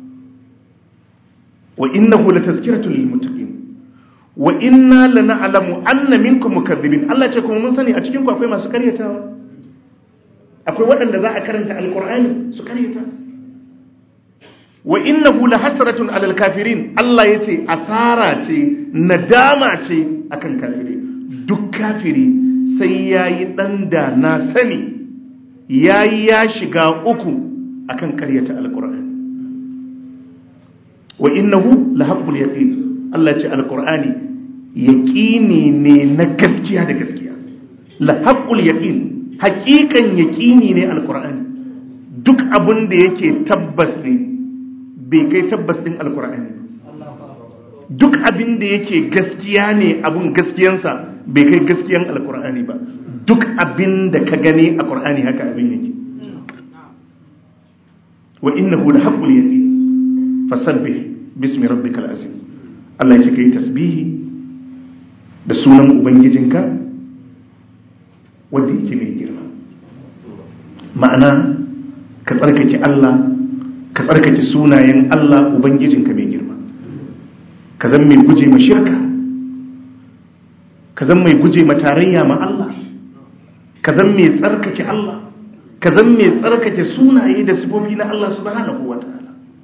Wa innahu latazkiratun lil muttaqin. Wa inna lana'lamu anna minkum mukaththibin. Allah ya ce kuma mun sani a cikin ku akwai masu karyatawa. Akwai waɗanda za a karanta alqur'ani su karyata. Wa innahu lahasratun 'alal kafirin. Allah ya ce asara ce, nadama ce akan kafiri. Duk kafiri sai yayi dan da na sani, yayi ya shiga uku akan karyata alqur'ani. Wa innahu lahaqqul yaqin. Allah ce alqur'ani yaqini ne na gaskiya da gaskiya. Lahaqqul yaqin, haqiqan yaqini ne alqur'ani. Duk abin da yake tabbas ne bai kai tabbas din alqur'ani. Duk abin da yake gaskiya ne, abun gaskiyansa bai kai gaskiyan alqur'ani ba. Duk abin da ka gani a qur'ani haka abin yake. Wa innahu lahaqqul yaqin fasabbih bismi rabbikal azim. Allah ya ce kai tasbihi da sunan ubangijinka wanda yake mai girma. Ma'ana ka tsarkake Allah, ka tsarkake sunayen Allah ubangijinka mai girma. Ka zan mai guje ma shirka, ka zan mai guje ma tarayya ma Allah, ka zan mai tsarkake Allah, ka zan mai tsarkake sunaye da sifofi na Allah subhanahu wa ta'ala.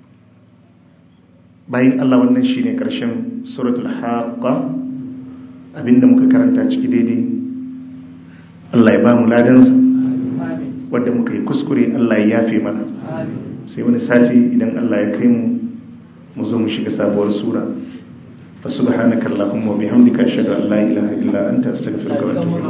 Bayan Allah, wannan shi ne ƙarshen suratul Haqqa. Abinda muka karanta ciki daidai Allah ya ba mu ladansa, wadda muka yi kuskure Allah ya yafe mana. Sai wani sati idan Allah ya kai mu zo mu shiga sabuwar sura. Fa subhanaka allahumma wa bihamdika ashhadu an la ilaha illa anta astaghfiruka wa atubu ilayk.